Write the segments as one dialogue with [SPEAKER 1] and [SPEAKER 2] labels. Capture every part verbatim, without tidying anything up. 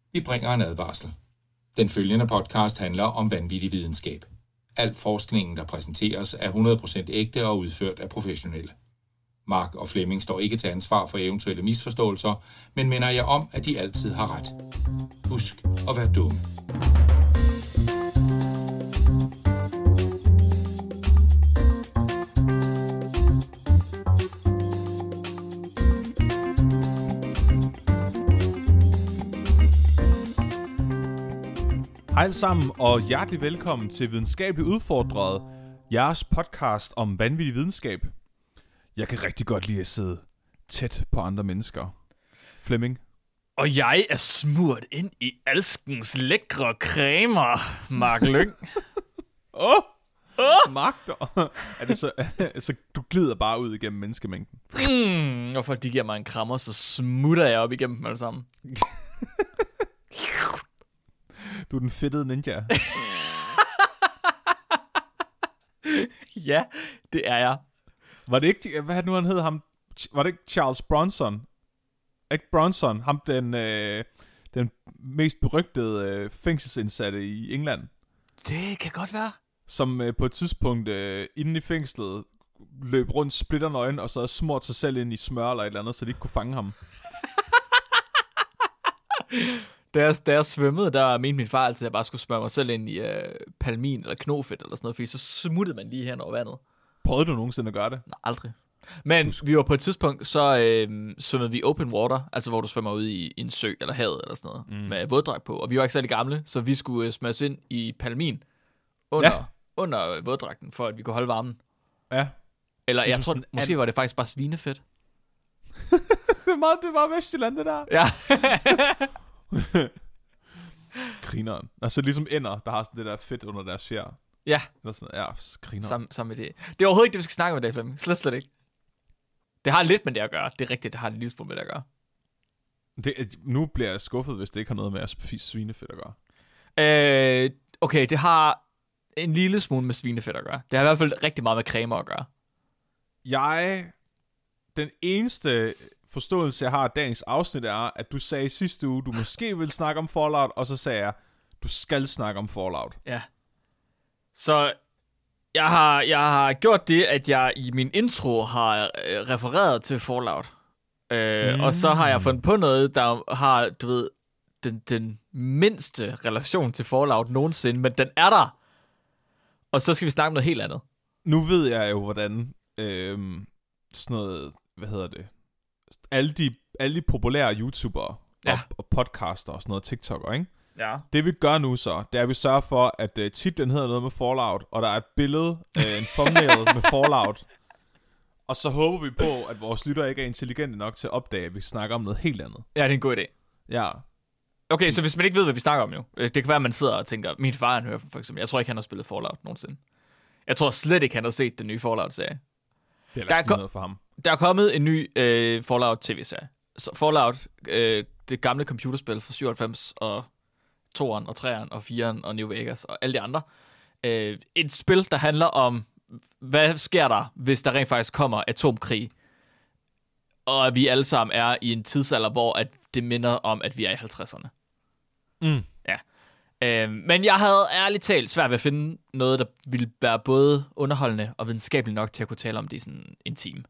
[SPEAKER 1] Vi bringer en advarsel. Den følgende podcast handler om vanvittig videnskab. Al forskningen, der præsenteres, er hundrede procent ægte og udført af professionelle. Mark og Flemming står ikke til ansvar for eventuelle misforståelser, men minder jer om, at de altid har ret. Husk at være dumme.
[SPEAKER 2] Hej alle sammen, og hjertelig velkommen til Videnskabeligt Udfordret, jeres podcast om vanvittig videnskab. Jeg kan rigtig godt lide at sidde tæt på andre mennesker. Flemming?
[SPEAKER 3] Og jeg er smurt ind i alskens lækre cremer, Mark Lyng.
[SPEAKER 2] Åh! oh, Mark, er det så, så du glider bare ud igennem menneskemængden?
[SPEAKER 3] Mm, og folk de giver mig en krammer, så smutter jeg op igennem dem alle sammen.
[SPEAKER 2] Du er den fedtede ninja.
[SPEAKER 3] Ja, det er jeg.
[SPEAKER 2] Var det ikke, hvad nu han hed ham? Var det ikke Charles Bronson? Ikke Bronson, ham den, øh, den mest berygtede øh, fængselsindsatte i England.
[SPEAKER 3] Det kan godt være.
[SPEAKER 2] Som øh, på et tidspunkt øh, inde i fængslet løb rundt splitternøgen og så havde smurt sig selv ind i smør eller et eller andet, så de ikke kunne fange ham.
[SPEAKER 3] Da jeg, da jeg svømmede, der mente min far altid, at jeg bare skulle smøre mig selv ind i øh, palmin eller knofedt eller sådan noget, fordi så smuttede man lige hen over vandet.
[SPEAKER 2] Prøvede du nogensinde at gøre det?
[SPEAKER 3] Nej, aldrig. Men vi var på et tidspunkt, så øh, svømmede vi open water, altså hvor du svømmer ud i, i en sø eller havet eller sådan noget, mm. med våddragt på. Og vi var ikke særlig gamle, så vi skulle øh, smøres ind i palmin under, ja. under våddragten, for at vi kunne holde varmen.
[SPEAKER 2] Ja.
[SPEAKER 3] Eller jeg, jeg tror, måske an... var det faktisk bare svinefedt.
[SPEAKER 2] det er meget, det var Vestjylland, det der.
[SPEAKER 3] Ja.
[SPEAKER 2] Grineren. Altså ligesom ender, der har sådan det der fedt under deres fjer.
[SPEAKER 3] Ja.
[SPEAKER 2] Eller sådan, ja, grineren.
[SPEAKER 3] Samme, samme idé. Det er overhovedet ikke det, vi skal snakke om i dag, Flemming. Slet, slet ikke. Det har lidt med det at gøre. Det er rigtigt, det har lidt med det at gøre.
[SPEAKER 2] Det, nu bliver jeg skuffet, hvis det ikke har noget med at spise svinefedt at gøre.
[SPEAKER 3] Øh, okay, det har en lille smule med svinefedt at gøre. Det har i hvert fald rigtig meget med cremer at gøre.
[SPEAKER 2] Jeg... Den eneste... forståelse, jeg har af dagens afsnit, er, at du sagde sidste uge, du måske vil snakke om Fallout, og så sagde jeg, du skal snakke om Fallout.
[SPEAKER 3] Ja. Så jeg har, jeg har gjort det, at jeg i min intro har øh, refereret til Fallout. Øh, mm. Og så har jeg fundet på noget, der har, du ved, den, den mindste relation til Fallout nogensinde, men den er der. Og så skal vi snakke om noget helt andet.
[SPEAKER 2] Nu ved jeg jo, hvordan øh, sådan noget, hvad hedder det, alle de, alle de populære YouTubere ja. og, og podcaster og sådan noget, TikTok'ere, ikke?
[SPEAKER 3] Ja.
[SPEAKER 2] Det vi gør nu så, det er, at vi sørger for, at uh, titlen hedder noget med Fallout, og der er et billede, uh, en thumbnail med Fallout. Og så håber vi på, at vores lyttere ikke er intelligente nok til at opdage, at vi snakker om noget helt andet.
[SPEAKER 3] Ja, det er en god idé.
[SPEAKER 2] Ja.
[SPEAKER 3] Okay, så hvis man ikke ved, hvad vi snakker om nu, det kan være, at man sidder og tænker, min far han hører for eksempel, jeg tror ikke, han har spillet Fallout nogensinde. Jeg tror slet ikke, han har set den nye Fallout-serie.
[SPEAKER 2] Det er der er noget for ham.
[SPEAKER 3] Der er kommet en ny øh, Fallout-tv-serie. Så Fallout, øh, det gamle computerspil fra syvoghalvfems, og toeren, og treeren, og fireren, og New Vegas, og alle de andre. Øh, et spil, der handler om, hvad sker der, hvis der rent faktisk kommer atomkrig, og at vi alle sammen er i en tidsalder, hvor at det minder om, at vi er i halvtredserne.
[SPEAKER 2] Mm.
[SPEAKER 3] Ja. Øh, men jeg havde ærligt talt svært ved at finde noget, der ville være både underholdende og videnskabeligt nok til at kunne tale om det i sådan en time.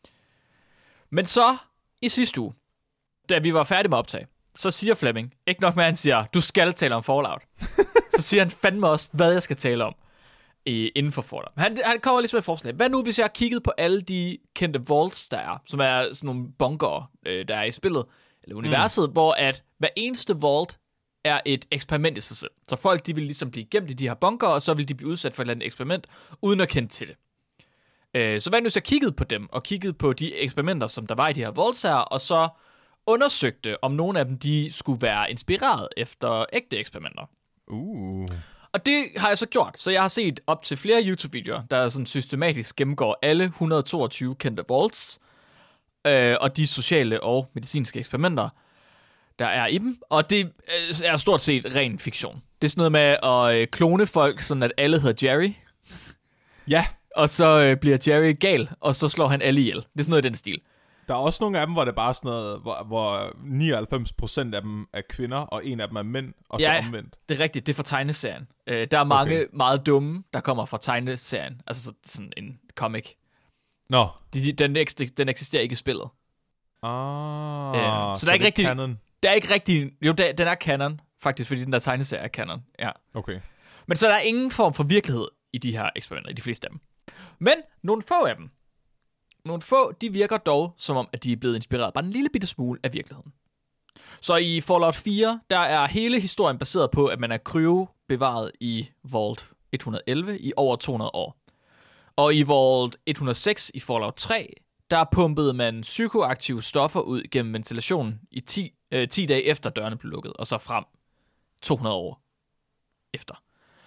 [SPEAKER 3] Men så, i sidste uge, da vi var færdige med optag, så siger Flemming, ikke nok med, at han siger, du skal tale om Fallout. Så siger han fandme også, hvad jeg skal tale om i, inden for Fallout. Han, han kommer lige med et forslag. Hvad nu, hvis jeg har kigget på alle de kendte vaults, der er, som er sådan nogle bunker, øh, der er i spillet, eller universet, mm. hvor at hver eneste vault er et eksperiment i sig selv. Så folk, de vil ligesom blive gemt i de her bunker, og så vil de blive udsat for et eller andet eksperiment, uden at kende til det. Så hvad nu, så kiggede på dem, og kiggede på de eksperimenter, som der var i de her vaults her, og så undersøgte, om nogle af dem, de skulle være inspireret efter ægte eksperimenter.
[SPEAKER 2] Uh.
[SPEAKER 3] Og det har jeg så gjort. Så jeg har set op til flere YouTube-videoer, der sådan systematisk gennemgår alle et hundrede og toogtyve kendte vaults, øh, og de sociale og medicinske eksperimenter, der er i dem. Og det er stort set ren fiktion. Det er sådan noget med at klone folk, sådan at alle hedder Jerry.
[SPEAKER 2] Ja.
[SPEAKER 3] Og så øh, bliver Jerry gal, og så slår han alle ihjel. Det er sådan noget i den stil.
[SPEAKER 2] Der er også nogle af dem, hvor det er bare sådan noget, hvor, hvor nioghalvfems procent af dem er kvinder, og en af dem er mænd, og
[SPEAKER 3] ja,
[SPEAKER 2] så omvendt.
[SPEAKER 3] det er rigtigt. Det er fra tegneserien. Øh, der er mange
[SPEAKER 2] Okay.
[SPEAKER 3] meget dumme, der kommer fra tegneserien. Altså så, sådan en comic.
[SPEAKER 2] Nå.
[SPEAKER 3] De, den, eks- den eksisterer ikke i spillet.
[SPEAKER 2] Ah,
[SPEAKER 3] Øh, så der er ikke rigtig-
[SPEAKER 2] canon.
[SPEAKER 3] Der er ikke rigtig... Jo, der, den er canon, faktisk, fordi den der tegneserie er canon. Ja.
[SPEAKER 2] Okay.
[SPEAKER 3] Men så der er ingen form for virkelighed i de her eksperimenter, i de fleste af dem. Men nogle få af dem, nogle få, de virker dog, som om, at de er blevet inspireret bare en lille bitte smule af virkeligheden. Så i Fallout fire, der er hele historien baseret på, at man er cryobevaret i Vault et hundrede og elleve i over to hundrede år. Og i Vault et hundrede og seks i Fallout tre, der pumpede man psykoaktive stoffer ud gennem ventilationen i ti, øh, ti dage efter dørene blev lukket, og så frem to hundrede år efter.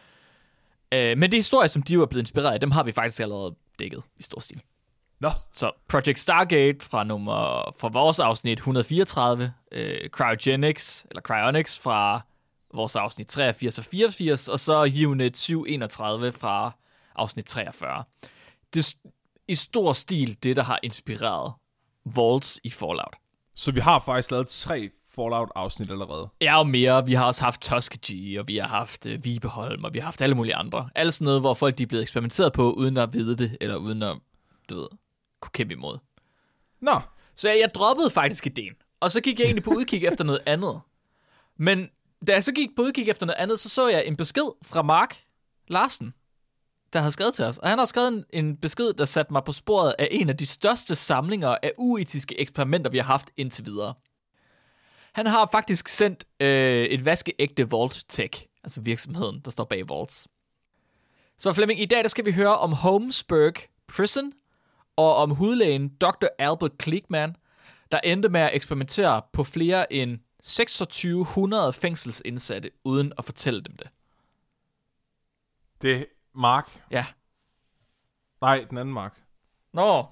[SPEAKER 3] Øh, men de historier, som de jo er blevet inspireret af, dem har vi faktisk allerede dækket i stor stil.
[SPEAKER 2] Nå.
[SPEAKER 3] Så Project Stargate fra nummer fra vores afsnit et hundrede og fireogtredive, øh, Cryogenics eller Cryonics fra vores afsnit treogfirs og fireogfirs, og så Unit syv enogtredive fra afsnit treogfyrre. Det er i stor stil det, der har inspireret Vaults i Fallout.
[SPEAKER 2] Så vi har faktisk lavet tre Fallout-afsnit allerede.
[SPEAKER 3] Ja, og mere. Vi har også haft Tuskegee, og vi har haft øh, Vibeholm, og vi har haft alle mulige andre. Alt sådan noget, hvor folk de er blevet eksperimenteret på, uden at vide det, eller uden at, du ved, kunne kæmpe imod.
[SPEAKER 2] Nå.
[SPEAKER 3] Så jeg, jeg droppede faktisk ideen, og så gik jeg egentlig på udkig efter noget andet. Men da jeg så gik på udkig efter noget andet, så så jeg en besked fra Mark Larsen, der havde skrevet til os. Og han har skrevet en, en besked, der satte mig på sporet af en af de største samlinger af uetiske eksperimenter, vi har haft indtil videre. Han har faktisk sendt øh, et vaskeægte Vault Tech, altså virksomheden, der står bag Vaults. Så Flemming, i dag der skal vi høre om Holmesburg Prison, og om hudlægen doktor Albert Klickman, der endte med at eksperimentere på flere end seksogtyve hundrede fængselsindsatte, uden at fortælle dem det.
[SPEAKER 2] Det er Mark.
[SPEAKER 3] Ja.
[SPEAKER 2] Nej, den anden Mark.
[SPEAKER 3] Nå.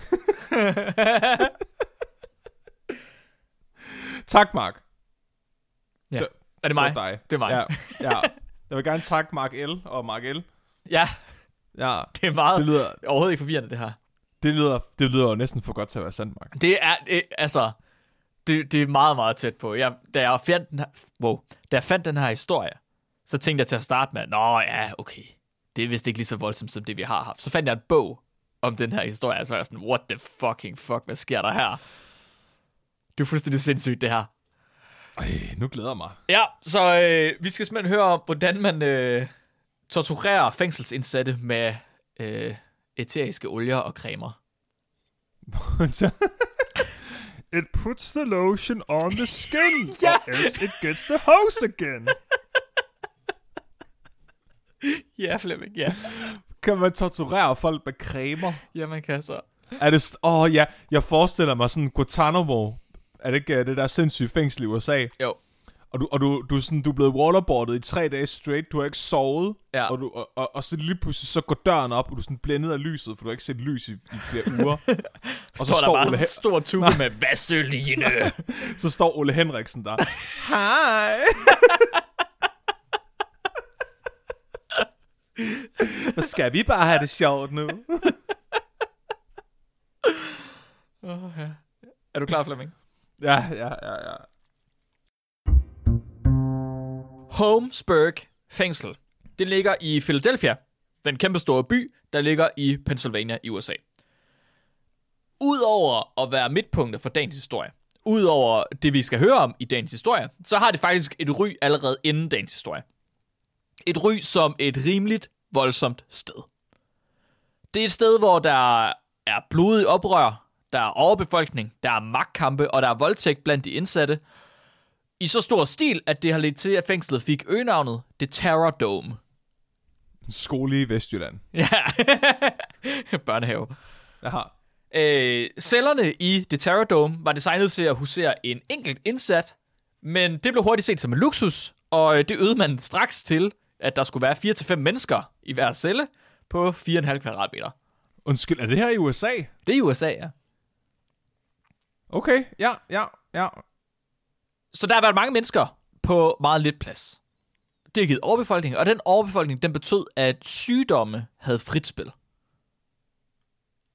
[SPEAKER 2] Tak, Mark.
[SPEAKER 3] Ja.
[SPEAKER 2] Det-
[SPEAKER 3] Er det mig?
[SPEAKER 2] Det er dig.
[SPEAKER 3] Det er mig.
[SPEAKER 2] Ja, ja. Jeg vil gerne takke Mark L. og Mark L.
[SPEAKER 3] Ja,
[SPEAKER 2] Ja,
[SPEAKER 3] det er meget
[SPEAKER 2] det lyder,
[SPEAKER 3] overhovedet ikke forvirrende, det her.
[SPEAKER 2] det lyder, det lyder jo næsten for godt til at være sandt, Mark.
[SPEAKER 3] Det er, det, altså, det, det er meget, meget tæt på. Jeg, da, jeg fandt den her, wow, da jeg fandt den her historie, så tænkte jeg til at starte med, nå ja, okay, det er vist ikke lige så voldsomt som det, vi har haft. Så fandt jeg en bog om den her historie, og så var jeg sådan, what the fucking fuck, hvad sker der her? Det er fuldstændig sindssygt, det her.
[SPEAKER 2] Ej, nu glæder jeg mig.
[SPEAKER 3] Ja, så øh, vi skal simpelthen høre om, hvordan man øh, torturerer fængselsindsatte med øh, æteriske olier og cremer.
[SPEAKER 2] It puts the lotion on the skin,
[SPEAKER 3] Ja.
[SPEAKER 2] or else it gets the hose again.
[SPEAKER 3] Ja, Flemming, ja.
[SPEAKER 2] Kan man torturere folk med cremer?
[SPEAKER 3] Ja, man kan så.
[SPEAKER 2] Er det... st- Åh, oh, ja. Jeg forestiller mig sådan Guantanamo. Er det ikke uh, det der sindssyge fængsel i U S A?
[SPEAKER 3] Jo.
[SPEAKER 2] Og du, og du, du, er sådan, du er blevet waterboardet i tre dage straight. Du har ikke sovet.
[SPEAKER 3] Ja.
[SPEAKER 2] Og, du, og, og, og så lige pludselig så går døren op, og du er sådan blændet af lyset, for du har ikke set lys i, i flere uger.
[SPEAKER 3] Og så står der bare sådan en stor tube med vaseline.
[SPEAKER 2] Så står Ole Henriksen der. Hej. Så skal vi bare have det sjovt nu?
[SPEAKER 3] Oh, ja. Er du klar, Flemming?
[SPEAKER 2] Ja, ja, ja, ja.
[SPEAKER 3] Holmesburg fængsel. Det ligger i Philadelphia, den kæmpe store by, der ligger i Pennsylvania i U S A. Udover at være midtpunktet for dagens historie, udover det, vi skal høre om i dagens historie, så har det faktisk et ry allerede inden dagens historie. Et ry som et rimeligt voldsomt sted. Det er et sted, hvor der er blodig oprør, der er overbefolkning, der er magtkampe, og der er voldtægt blandt de indsatte, i så stor stil, at det har ledt til, at fængslet fik øgenavnet The Terror Dome.
[SPEAKER 2] Skole i Vestjylland.
[SPEAKER 3] Ja, børnehave.
[SPEAKER 2] Jaha.
[SPEAKER 3] Øh, cellerne i The Terror Dome var designet til at husere en enkelt indsat, men det blev hurtigt set som en luksus, og det øgede man straks til, at der skulle være fire til fem mennesker i hver celle på fire komma fem kvadratmeter.
[SPEAKER 2] Undskyld, er det her i U S A?
[SPEAKER 3] Det er i U S A, ja.
[SPEAKER 2] Okay, ja, ja, ja.
[SPEAKER 3] Så der har været mange mennesker på meget lidt plads. Det har givet overbefolkning, og den overbefolkning, den betød, at sygdomme havde frit spil.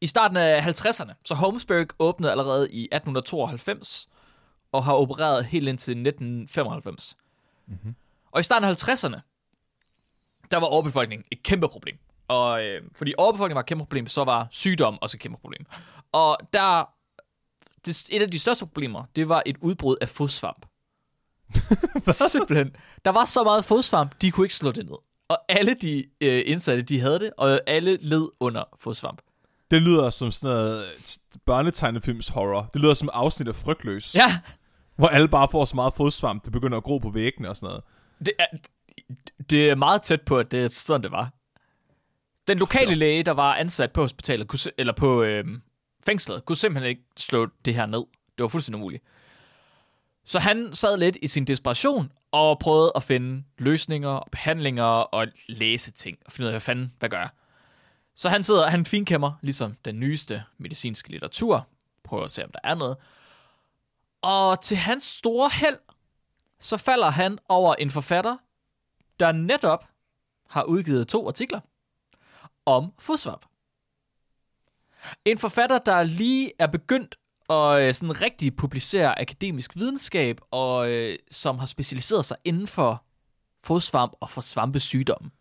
[SPEAKER 3] i starten af halvtredserne, så Holmesburg åbnede allerede i atten tooghalvfems, og har opereret helt indtil nitten femoghalvfems.
[SPEAKER 2] Mm-hmm.
[SPEAKER 3] Og i starten af halvtredserne, der var overbefolkningen et kæmpe problem. Og øh, fordi overbefolkningen var et kæmpe problem, så var sygdom også et kæmpe problem. Og der, det, et af de største problemer, det var et udbrud af fodsvamp. Simpelthen. Der var så meget fodsvamp, de kunne ikke slå det ned. Og alle de øh, indsatte, de havde det, og alle led under fodsvamp.
[SPEAKER 2] Det lyder som sådan noget børnetegnefilms horror. Det lyder som et afsnit af Frygtløs.
[SPEAKER 3] Ja.
[SPEAKER 2] Hvor alle bare får så meget fodsvamp, det begynder at gro på væggene og sådan noget.
[SPEAKER 3] Det er, det er meget tæt på, at det er sådan, det var. Den lokale læge, der var ansat på hospitalet, kunne, eller på øh, fængslet, kunne simpelthen ikke slå det her ned. Det var fuldstændig umuligt. Så han sad lidt i sin desperation og prøvede at finde løsninger og behandlinger og læse ting og finde ud af, hvad fanden, hvad gør jeg? Så han sidder, han finkæmmer ligesom den nyeste medicinske litteratur, prøver at se, om der er noget. Og til hans store held, så falder han over en forfatter, der netop har udgivet to artikler om fodsvamp. En forfatter, der lige er begyndt at sådan rigtig publicere akademisk videnskab, og øh, som har specialiseret sig inden for fodsvamp og for svampesygdomme.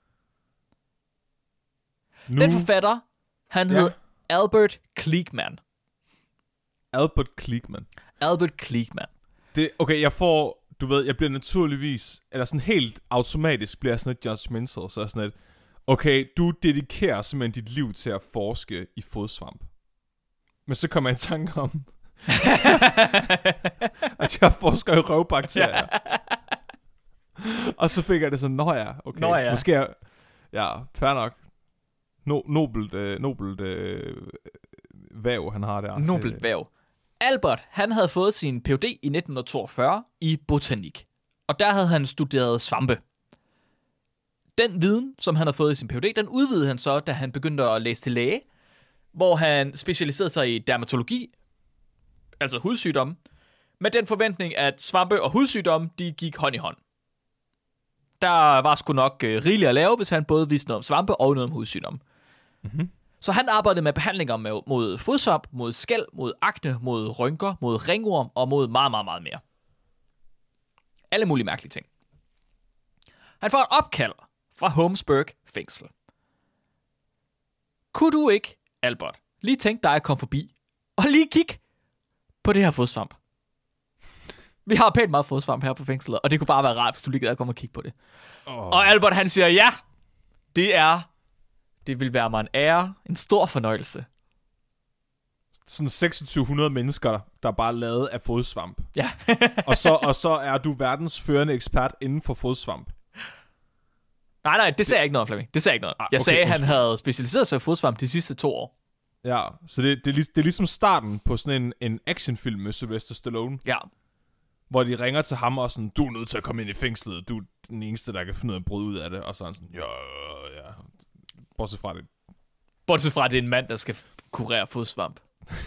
[SPEAKER 3] Nu. Den forfatter, han ja. hed Albert Kligman.
[SPEAKER 2] Albert Kligman.
[SPEAKER 3] Albert Kligman.
[SPEAKER 2] Det, okay, jeg får, du ved, jeg bliver naturligvis, eller sådan helt automatisk bliver jeg sådan et judgmental, så sådan et, okay, du dedikerer simpelthen dit liv til at forske i fodsvamp. Men så kommer jeg i tanke om, at jeg forsker i røvbakterier. Og så fik jeg det sådan, nå ja, okay,
[SPEAKER 3] nå ja.
[SPEAKER 2] Måske jeg, ja, fair nok. No, nobelt, øh, nobelt øh, væv, han har der.
[SPEAKER 3] Nobelt væv. Albert, han havde fået sin P H D i nitten toogfyrre i botanik. Og der havde han studeret svampe. Den viden, som han havde fået i sin P H D, den udvidede han så, da han begyndte at læse til læge, hvor han specialiserede sig i dermatologi, altså hudsygdomme, med den forventning, at svampe og hudsygdomme, de gik hånd i hånd. Der var sgu nok øh, rigeligt at lave, hvis han både vidste noget om svampe og noget om hudsygdomme.
[SPEAKER 2] Mm-hmm.
[SPEAKER 3] Så han arbejdede med behandlinger med, mod fodsvamp, mod skæld, mod akne, mod rynker, mod ringorm og mod meget, meget, meget mere. Alle mulige mærkelige ting. Han får et opkald fra Holmesburg fængsel. Kunne du ikke, Albert, lige tænke dig at komme forbi og lige kigge på det her fodsvamp? Vi har pænt meget fodsvamp her på fængslet, og det kunne bare være rart, hvis du lige gad at komme og kigge på det. Oh. Og Albert, han siger, ja, det er, det vil være mig en ære, en stor fornøjelse.
[SPEAKER 2] Sådan seksogtyve hundrede mennesker, der er bare lavet af fodsvamp.
[SPEAKER 3] Ja.
[SPEAKER 2] og, så, og så er du verdens førende ekspert inden for fodsvamp.
[SPEAKER 3] Nej, nej, det sagde jeg ikke noget, Flemming. Det sagde jeg ikke noget. Ah, okay, jeg sagde, at han havde specialiseret sig i fodsvamp de sidste to år.
[SPEAKER 2] Ja, så det, det, er, det er ligesom starten på sådan en, en actionfilm med Sylvester Stallone.
[SPEAKER 3] Ja.
[SPEAKER 2] Hvor de ringer til ham og sådan, du er nødt til at komme ind i fængslet. Du er den eneste, der kan finde ud af at bryde ud af det. Og så er han sådan, ja, ja. Bortset fra det.
[SPEAKER 3] Bortset fra, at det er en mand, der skal kurere fodsvamp.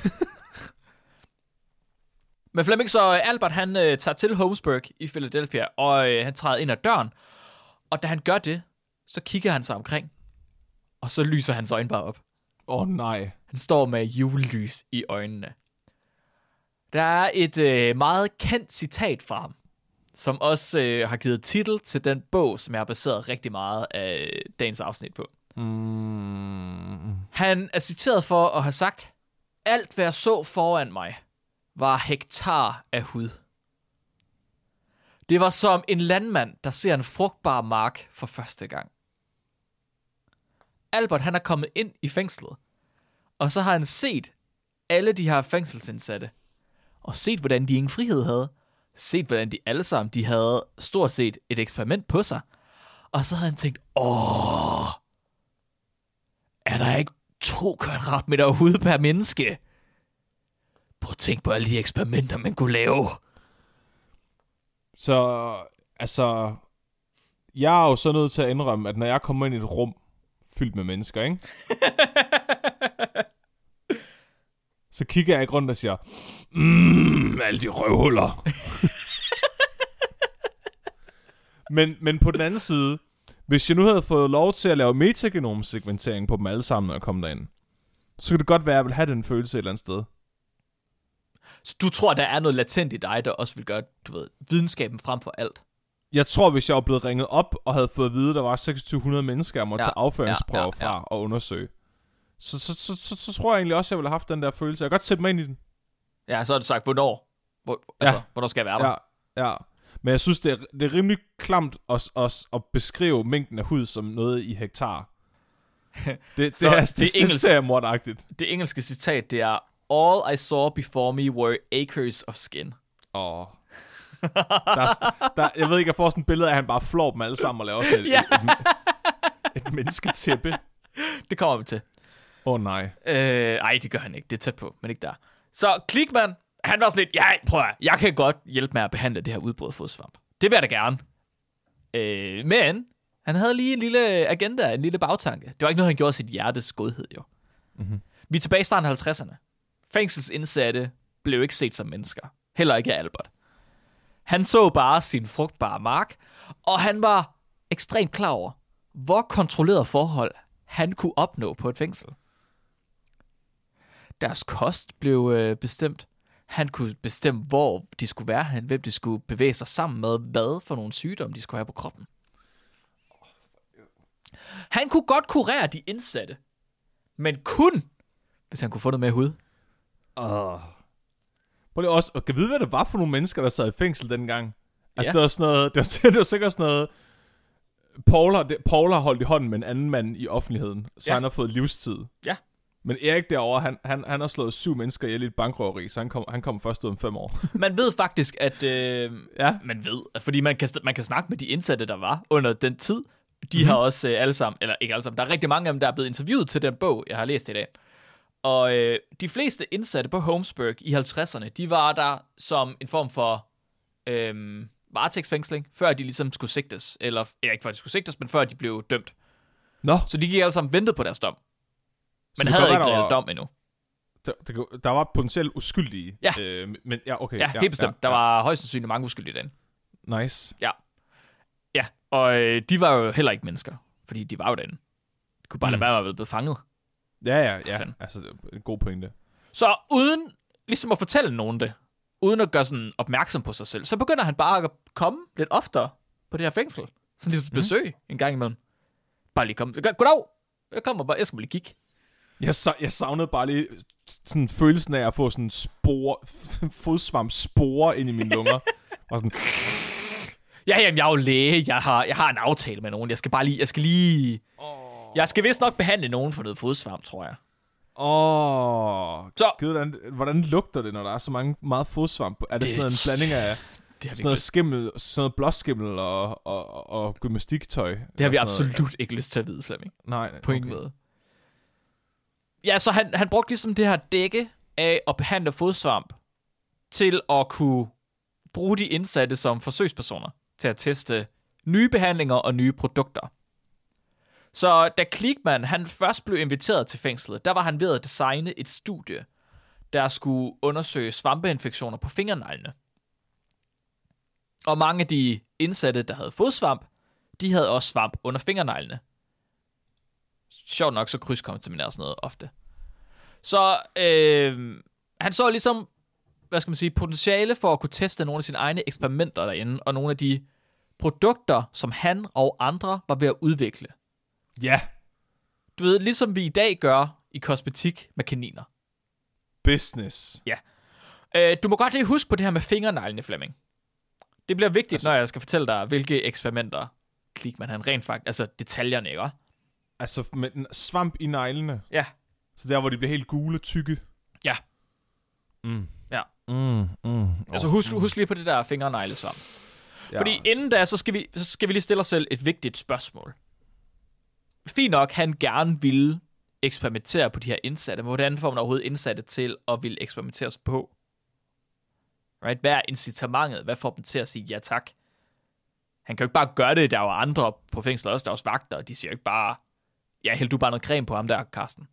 [SPEAKER 3] Men Flemming, så Albert, han øh, tager til Holmesburg i Philadelphia, og øh, han træder ind ad døren. Og da han gør det, så kigger han sig omkring, og så lyser hans øjne bare op.
[SPEAKER 2] Åh oh, nej.
[SPEAKER 3] Han står med julelys i øjnene. Der er et øh, meget kendt citat fra ham, som også øh, har givet titel til den bog, som jeg har baseret rigtig meget af dagens afsnit på.
[SPEAKER 2] Mm.
[SPEAKER 3] Han er citeret for at have sagt, alt hvad jeg så foran mig, var hektar af hud. Det var som en landmand, der ser en frugtbar mark for første gang. Albert, han er kommet ind i fængslet, og så har han set alle de her fængselsindsatte, og set, hvordan de ingen frihed havde, set, hvordan de alle sammen, de havde stort set et eksperiment på sig, og så havde han tænkt, åh, er der ikke to kvadratmeter hud per menneske? Prøv at tænke på alle de eksperimenter, man kunne lave.
[SPEAKER 2] Så, altså, jeg er jo så nødt til at indrømme, at når jeg kommer ind i et rum fyldt med mennesker, ikke? så kigger jeg ikke rundt og siger, mmm, alle de røvhuller. men, men på den anden side, hvis jeg nu havde fået lov til at lave metagenom-segmentering på dem alle sammen, når jeg kom derind, så kan det godt være, at jeg vil have den følelse et eller andet sted.
[SPEAKER 3] Så du tror, der er noget latent i dig, der også vil gøre, du ved, videnskaben frem for alt?
[SPEAKER 2] Jeg tror, hvis jeg var blevet ringet op, og havde fået at vide, at der var seks tusind to hundrede mennesker, jeg måtte ja, tage afføringsprøver ja, ja, ja. fra og undersøge, så, så, så, så, så tror jeg egentlig også, at jeg ville have haft den der følelse. Jeg kan godt sætte mig ind i den.
[SPEAKER 3] Ja, så har du sagt, hvornår? Hvor, altså, ja. Hvornår skal jeg være der?
[SPEAKER 2] Ja, ja. Men jeg synes, det er, det er rimelig klamt at, at, at beskrive mængden af hud som noget i hektar. Det, det,
[SPEAKER 3] så
[SPEAKER 2] er,
[SPEAKER 3] det,
[SPEAKER 2] det,
[SPEAKER 3] engelsk,
[SPEAKER 2] det er mordagtigt.
[SPEAKER 3] Det engelske citat, det er: All I saw before me were acres of skin.
[SPEAKER 2] Åh. Oh. der, der, jeg ved ikke, jeg får sådan et billede af, at han bare flår dem alle sammen og laver sådan et,
[SPEAKER 3] ja.
[SPEAKER 2] et, et, et mennesketæppe.
[SPEAKER 3] Det kommer vi til.
[SPEAKER 2] Åh oh, nej.
[SPEAKER 3] Øh, ej, det gør han ikke. Det er tæt på, men ikke der. Så Klickman, han var sådan lidt, ja, prøv at, jeg kan godt hjælpe med at behandle det her udbrud af fodsvamp. Det vil jeg da gerne. Øh, men han havde lige en lille agenda, en lille bagtanke. Det var ikke noget, han gjorde af sit hjertes godhed, jo.
[SPEAKER 2] Mm-hmm.
[SPEAKER 3] Vi er tilbage i starten af halvtredserne. Fængselsindsatte blev ikke set som mennesker. Heller ikke af Albert. Han så bare sin frugtbare mark, og han var ekstremt klar over, hvor kontrolleret forhold han kunne opnå på et fængsel. Deres kost blev øh, bestemt. Han kunne bestemme, hvor de skulle være hen, hvem de skulle bevæge sig sammen med, hvad for nogle sygdomme de skulle have på kroppen. Han kunne godt kurere de indsatte, men kun, hvis han kunne få noget med hud.
[SPEAKER 2] Åh. Prøv lige også, og kan vide, hvad det var for nogle mennesker, der sad i fængsel dengang? Altså,
[SPEAKER 3] ja.
[SPEAKER 2] det var sådan noget, det var, det var sikkert sådan noget, Paul har, det, Paul har holdt i hånden med en anden mand i offentligheden, så ja. han har fået livstid.
[SPEAKER 3] Ja.
[SPEAKER 2] Men Erik derovre, han, han, han har slået syv mennesker ihjel i et bankrøveri, så han kommer han kom først ud om fem år.
[SPEAKER 3] Man ved faktisk, at... Øh,
[SPEAKER 2] ja.
[SPEAKER 3] Man ved, fordi man kan, man kan snakke med de indsatte, der var under den tid. De mm-hmm. har også øh, alle sammen, eller ikke alle sammen, der er rigtig mange af dem, der er blevet interviewet til den bog, jeg har læst i dag. Og øh, de fleste indsatte på Holmesburg i halvtredserne, de var der som en form for øh, varetægtsfængsling, før de ligesom skulle sigtes. Eller, ja, ikke før de skulle sigtes, men før de blev dømt.
[SPEAKER 2] Nå.
[SPEAKER 3] Så de gik alle sammen ventet på deres dom. Men havde ikke reelt dom endnu.
[SPEAKER 2] Der, der, der var potentielt uskyldige.
[SPEAKER 3] Ja.
[SPEAKER 2] Øh, men ja, okay.
[SPEAKER 3] Ja, helt bestemt. Ja, ja. Der var højst sandsynligt mange uskyldige derinde.
[SPEAKER 2] Nice.
[SPEAKER 3] Ja. Ja, og øh, de var jo heller ikke mennesker, fordi de var jo derinde. De kunne bare mm. lade være med at blive fanget.
[SPEAKER 2] Ja, ja, ja. Altså, en god pointe.
[SPEAKER 3] Så uden ligesom at fortælle nogen det, uden at gøre sådan opmærksom på sig selv, så begynder han bare at komme lidt oftere på det her fængsel. Sådan ligesom mm. besøg en gang imellem. Bare lige komme. Goddag! Jeg kommer bare, jeg skal bare lige kigge.
[SPEAKER 2] Jeg, jeg savnede bare lige sådan følelsen af at få sådan spore, fodsvamp spore ind i mine lunger. Og sådan...
[SPEAKER 3] Ja, jamen, jeg er jo læge. Jeg har, jeg har en aftale med nogen. Jeg skal bare lige... Jeg skal lige... Oh. Jeg skal vist nok behandle nogen for noget fodsvamp, tror jeg.
[SPEAKER 2] Åh... Oh.
[SPEAKER 3] Så...
[SPEAKER 2] Hvordan, hvordan lugter det, når der er så mange meget fodsvamp? Er det, det sådan noget, en blanding af... Det sådan noget skimmel, sådan noget blåskimmel og, og, og gymnastiktøj?
[SPEAKER 3] Det har vi absolut noget. Ikke lyst til at vide, Flemming.
[SPEAKER 2] Nej, nej.
[SPEAKER 3] På ingen okay. måde. Ja, så han, han brugte ligesom det her dække af at behandle fodsvamp til at kunne bruge de indsatte som forsøgspersoner til at teste nye behandlinger og nye produkter. Så da Klickman han først blev inviteret til fængslet, der var han ved at designe et studie, der skulle undersøge svampeinfektioner på fingerneglene. Og mange af de indsatte, der havde fodsvamp, de havde også svamp under fingerneglene. Sjovt nok, så krydskontaminerer sådan noget ofte. Så øh, han så ligesom, hvad skal man sige, potentiale for at kunne teste nogle af sine egne eksperimenter derinde, og nogle af de produkter, som han og andre var ved at udvikle.
[SPEAKER 2] Ja.
[SPEAKER 3] Du ved, ligesom vi i dag gør i kosmetik med kaniner.
[SPEAKER 2] Business.
[SPEAKER 3] Ja. Øh, du må godt lige huske på det her med fingerneglene, Flemming. Det bliver vigtigt, altså, når jeg skal fortælle dig, hvilke eksperimenter Klickman han rent faktisk, altså detaljerne, ikke?
[SPEAKER 2] Altså med en svamp i neglene?
[SPEAKER 3] Ja.
[SPEAKER 2] Så der, hvor de bliver helt gule, tykke?
[SPEAKER 3] Ja.
[SPEAKER 2] Mm.
[SPEAKER 3] Ja.
[SPEAKER 2] Mm, mm,
[SPEAKER 3] altså husk, mm. husk lige på det der fingerneglesvamp. Ja. Fordi inden da, så skal, vi, så skal vi lige stille os selv et vigtigt spørgsmål. Fint nok, han gerne ville eksperimentere på de her indsatte. Hvordan får man overhovedet indsatte til at ville eksperimenteres på? Right? Hvad er incitamentet? Hvad får dem til at sige ja tak? Han kan jo ikke bare gøre det. Der er jo andre på fængslet også, der er også vagter, og de siger jo ikke bare, ja, hæld du bare noget creme på ham der, Karsten.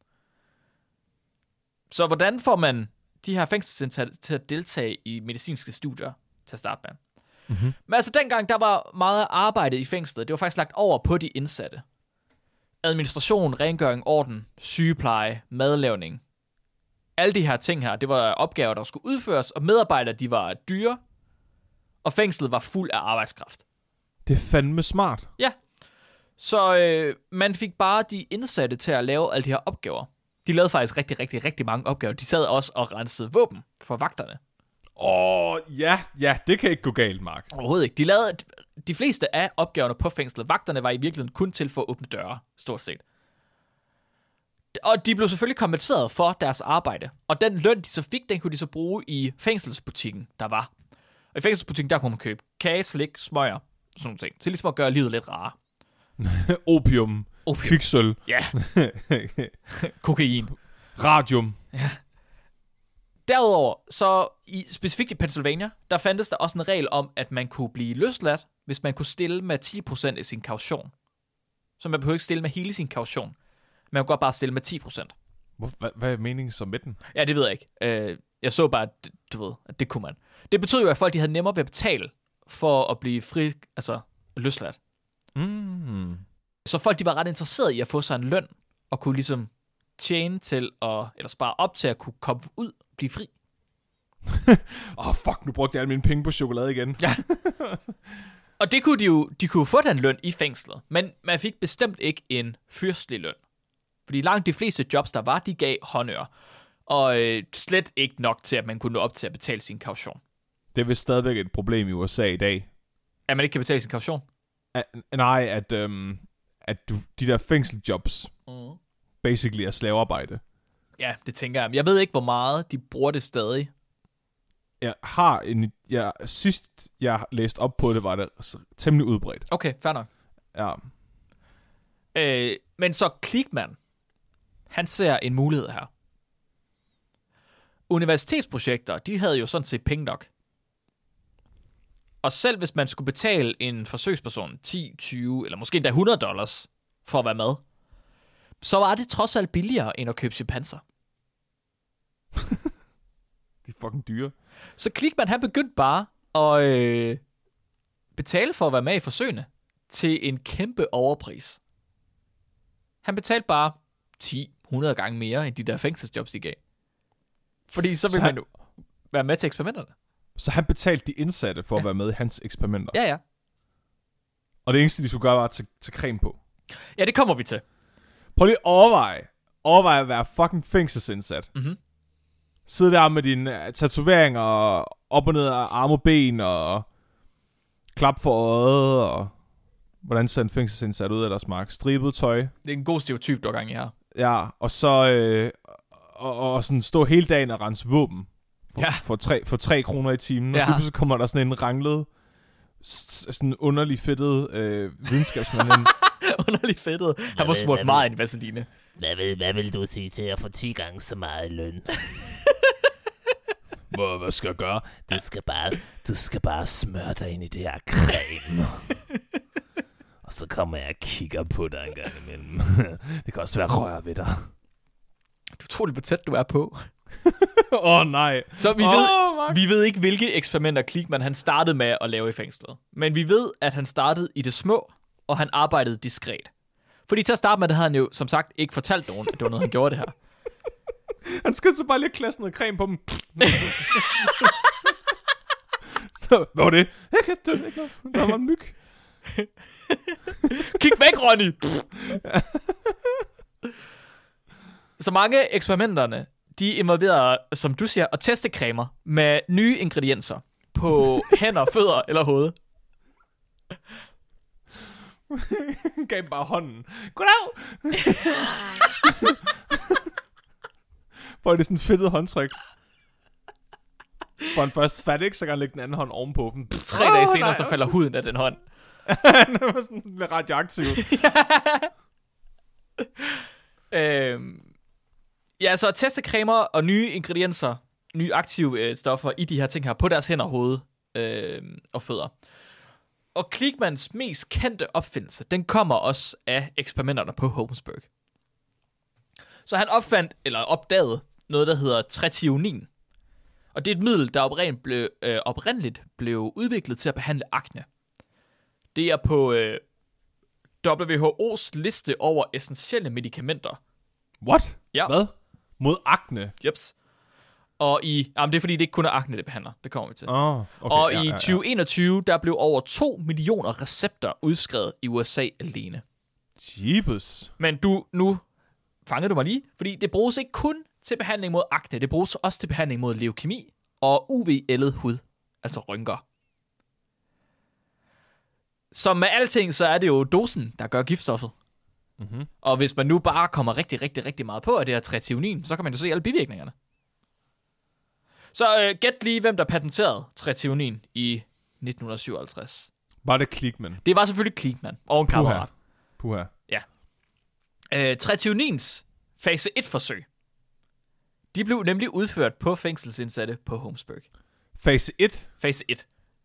[SPEAKER 3] Så hvordan får man de her fængselsindsatte til at deltage i medicinske studier til at starte med? Mm-hmm. Men altså dengang, der var meget arbejde i fængslet. Det var faktisk lagt over på de indsatte. administration, rengøring, orden, sygepleje, madlavning. Alle de her ting her, det var opgaver, der skulle udføres, og medarbejdere, de var dyre, og fængslet var fuld af arbejdskraft.
[SPEAKER 2] Det er fandme smart.
[SPEAKER 3] Ja, så øh, man fik bare de indsatte til at lave alle de her opgaver. De lavede faktisk rigtig, rigtig, rigtig mange opgaver. De sad også og rensede våben for vagterne.
[SPEAKER 2] Åh, oh, ja, ja, det kan ikke gå galt, Mark.
[SPEAKER 3] Overhovedet ikke. De lavede de fleste af opgaverne på fængslet. Vagterne var i virkeligheden kun til for at åbne døre, stort set. Og de blev selvfølgelig kompenseret for deres arbejde. Og den løn, de så fik, den kunne de så bruge i fængselsbutikken, der var. Og i fængselsbutikken, der kunne man købe kage, slik, smøger, sådan nogle ting. Til ligesom at gøre livet lidt rarere.
[SPEAKER 2] Opium.
[SPEAKER 3] Opium.
[SPEAKER 2] Kviksøl.
[SPEAKER 3] Ja. Kokain.
[SPEAKER 2] Radium.
[SPEAKER 3] Ja. Derudover, så i, specifikt i Pennsylvania, der fandtes der også en regel om, at man kunne blive løsladt, hvis man kunne stille med ti procent af sin kaution. Så man behøver ikke stille med hele sin kaution. Man kunne godt bare stille med ti procent.
[SPEAKER 2] Hvad, hvad er meningen så med den?
[SPEAKER 3] Ja, det ved jeg ikke. Øh, jeg så bare, at, du ved, at det kunne man. Det betød jo, at folk de havde nemmere ved at betale for at blive fri, altså løsladt.
[SPEAKER 2] Mm.
[SPEAKER 3] Så folk de var ret interesserede i at få sig en løn, og kunne ligesom tjene til, at, eller spare op til at kunne komme ud og blive fri.
[SPEAKER 2] Åh, oh, fuck, nu brugte jeg alle mine penge på chokolade igen.
[SPEAKER 3] Ja. Og det kunne de jo, de kunne få den løn i fængslet, men man fik bestemt ikke en fyrstelig løn. Fordi langt de fleste jobs, der var, de gav håndøre. Og øh, slet ikke nok til, at man kunne nå op til at betale sin kaution.
[SPEAKER 2] Det er vist stadigvæk et problem i U S A i dag.
[SPEAKER 3] At man ikke kan betale sin kaution?
[SPEAKER 2] At, nej, at, øhm, at du, de der fængseljobs mm. basically er slavearbejde.
[SPEAKER 3] Ja, det tænker jeg. Jeg ved ikke, hvor meget de bruger det stadig.
[SPEAKER 2] Jeg har en... Jeg, sidst jeg læste op på det, var det temmelig udbredt.
[SPEAKER 3] Okay, fair nok.
[SPEAKER 2] Ja.
[SPEAKER 3] Øh, men så Kligman, han ser en mulighed her. Universitetsprojekter, de havde jo sådan set penge nok. Og selv hvis man skulle betale en forsøgsperson ti, tyve eller måske endda hundrede dollars for at være med, så var det trods alt billigere end at købe chimpanser.
[SPEAKER 2] De er fucking dyre.
[SPEAKER 3] Så Kligman, han begyndte bare at øh, betale for at være med i forsøgene til en kæmpe overpris. Han betalte bare ti hundrede gange mere end de der fængselsjobs, de gav. Fordi så ville han jo være med til eksperimenterne.
[SPEAKER 2] Så han betalte de indsatte for ja. at være med i hans eksperimenter?
[SPEAKER 3] Ja, ja.
[SPEAKER 2] Og det eneste, de skulle gøre, var at tage, tage creme på?
[SPEAKER 3] Ja, det kommer vi til.
[SPEAKER 2] Prøv lige at overveje. Overveje at være fucking fængselsindsat.
[SPEAKER 3] Mhm.
[SPEAKER 2] Sidde der med dine tatoveringer op og ned af arme og ben og klap for øjet og hvordan ser en fængselsindsat ud ellers, Mark? Stribet tøj.
[SPEAKER 3] Det er en god stereotyp, du har gang i her.
[SPEAKER 2] Ja, og så øh, og, og sådan stå hele dagen og rense våben for,
[SPEAKER 3] ja.
[SPEAKER 2] for, tre, for tre kroner i timen.
[SPEAKER 3] Ja.
[SPEAKER 2] Og så, så kommer der sådan en ranglet, sådan underlig fedtet øh, videnskabsmand ind.
[SPEAKER 3] Underlig fedtet. Han var smurt meget ind i Vaseline.
[SPEAKER 4] Hvad vil, hvad vil du sige til at få ti gange så meget løn?
[SPEAKER 2] Hvad, hvad skal jeg gøre?
[SPEAKER 4] Du skal bare, du skal bare smøre dig ind i det her creme. Og så kommer jeg og kigger på dig en gang imellem. Det kan også være rør ved dig.
[SPEAKER 3] Du tror lidt, hvor tæt du er på.
[SPEAKER 2] Åh oh, nej.
[SPEAKER 3] Så vi,
[SPEAKER 2] oh,
[SPEAKER 3] ved, vi ved ikke, hvilke eksperimenter Kligman han startede med at lave i fængslet. Men vi ved, at han startede i det små, og han arbejdede diskret. Fordi til at starte med, det havde han jo som sagt ikke fortalt nogen, at det var noget, han gjorde det her.
[SPEAKER 2] Han skulle så bare lige klasse noget creme på dem. Så, hvad var det? Jeg kan det ikke noget. Der var en myg.
[SPEAKER 3] Kig væk, Ronny! Så mange af eksperimenterne, de involverer, som du siger, at teste cremer med nye ingredienser på hænder, fødder eller hoved.
[SPEAKER 2] Gav bare hånden. Goddag! For det er sådan et fedtet håndtryk. For han først fat, ikke? Så kan han lægge den anden hånd ovenpå dem.
[SPEAKER 3] Tre dage senere, nej, så falder huden af den hånd.
[SPEAKER 2] Han var sådan radioaktiv.
[SPEAKER 3] øhm, ja, så at teste cremer og nye ingredienser, nye aktive øh, stoffer i de her ting her, på deres hænder, hoved øh, og fødder. Og Kligmans mest kendte opfindelse, den kommer også af eksperimenterne på Holmesburg. Så han opfandt, eller opdagede, noget, der hedder tretionin. Og det er et middel, der oprindeligt blev, øh, oprindeligt blev udviklet til at behandle akne. Det er på øh, W H O's liste over essentielle medicamenter.
[SPEAKER 2] What?
[SPEAKER 3] Ja.
[SPEAKER 2] Hvad? Mod akne?
[SPEAKER 3] Jeps. Og i... Jamen, det er fordi, det ikke kun er akne, det behandler. Det kommer vi til.
[SPEAKER 2] Oh, okay.
[SPEAKER 3] Og
[SPEAKER 2] ja,
[SPEAKER 3] i
[SPEAKER 2] ja, ja.
[SPEAKER 3] tyve enogtyve, der blev over to millioner recepter udskrevet i U S A alene.
[SPEAKER 2] Jeebus.
[SPEAKER 3] Men du, nu fangede du mig lige, fordi det bruges ikke kun til behandling mod akne, det bruges også til behandling mod leukemi og U V-ældet hud, altså rynker. Som med alting, så er det jo dosen, der gør giftstoffet.
[SPEAKER 2] Mm-hmm.
[SPEAKER 3] Og hvis man nu bare kommer rigtig, rigtig, rigtig meget på af det her tretionin, så kan man jo se alle bivirkningerne. Så øh, gæt lige, hvem der patenterede tretionin i nitten syvoghalvtreds.
[SPEAKER 2] Var det Kligman?
[SPEAKER 3] Det var selvfølgelig Kligman og en
[SPEAKER 2] Puha.
[SPEAKER 3] kammerat.
[SPEAKER 2] Puha.
[SPEAKER 3] Ja. Øh, tretionins fase et-forsøg, de blev nemlig udført på fængselsindsatte på Holmesburg.
[SPEAKER 2] Fase et?
[SPEAKER 3] Fase et.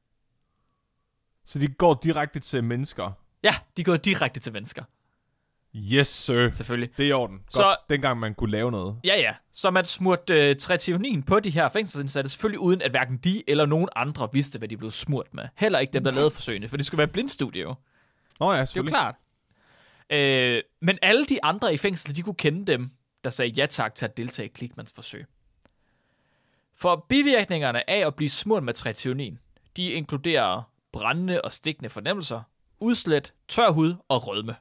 [SPEAKER 2] Så de går direkte til mennesker?
[SPEAKER 3] Ja, de går direkte til mennesker.
[SPEAKER 2] Yes, sir.
[SPEAKER 3] Selvfølgelig.
[SPEAKER 2] Det er i orden. Godt.
[SPEAKER 3] Så-
[SPEAKER 2] Dengang man kunne lave noget.
[SPEAKER 3] Ja, ja. Så man smurte øh, tretionin på de her fængselsindsatte, selvfølgelig uden at hverken de eller nogen andre vidste, hvad de blev smurt med. Heller ikke dem, der lavede forsøgene, for det skulle være et blindstudie jo.
[SPEAKER 2] Nå ja,
[SPEAKER 3] Det er jo
[SPEAKER 2] selvfølgelig.
[SPEAKER 3] klart. Øh, men alle de andre i fængslet, de kunne kende dem, der sagde ja tak til at deltage i Kligmans forsøg. For bivirkningerne af at blive smurt med tretionin, de inkluderer brændende og stikkende fornemmelser, udslæt, tør hud og rødme.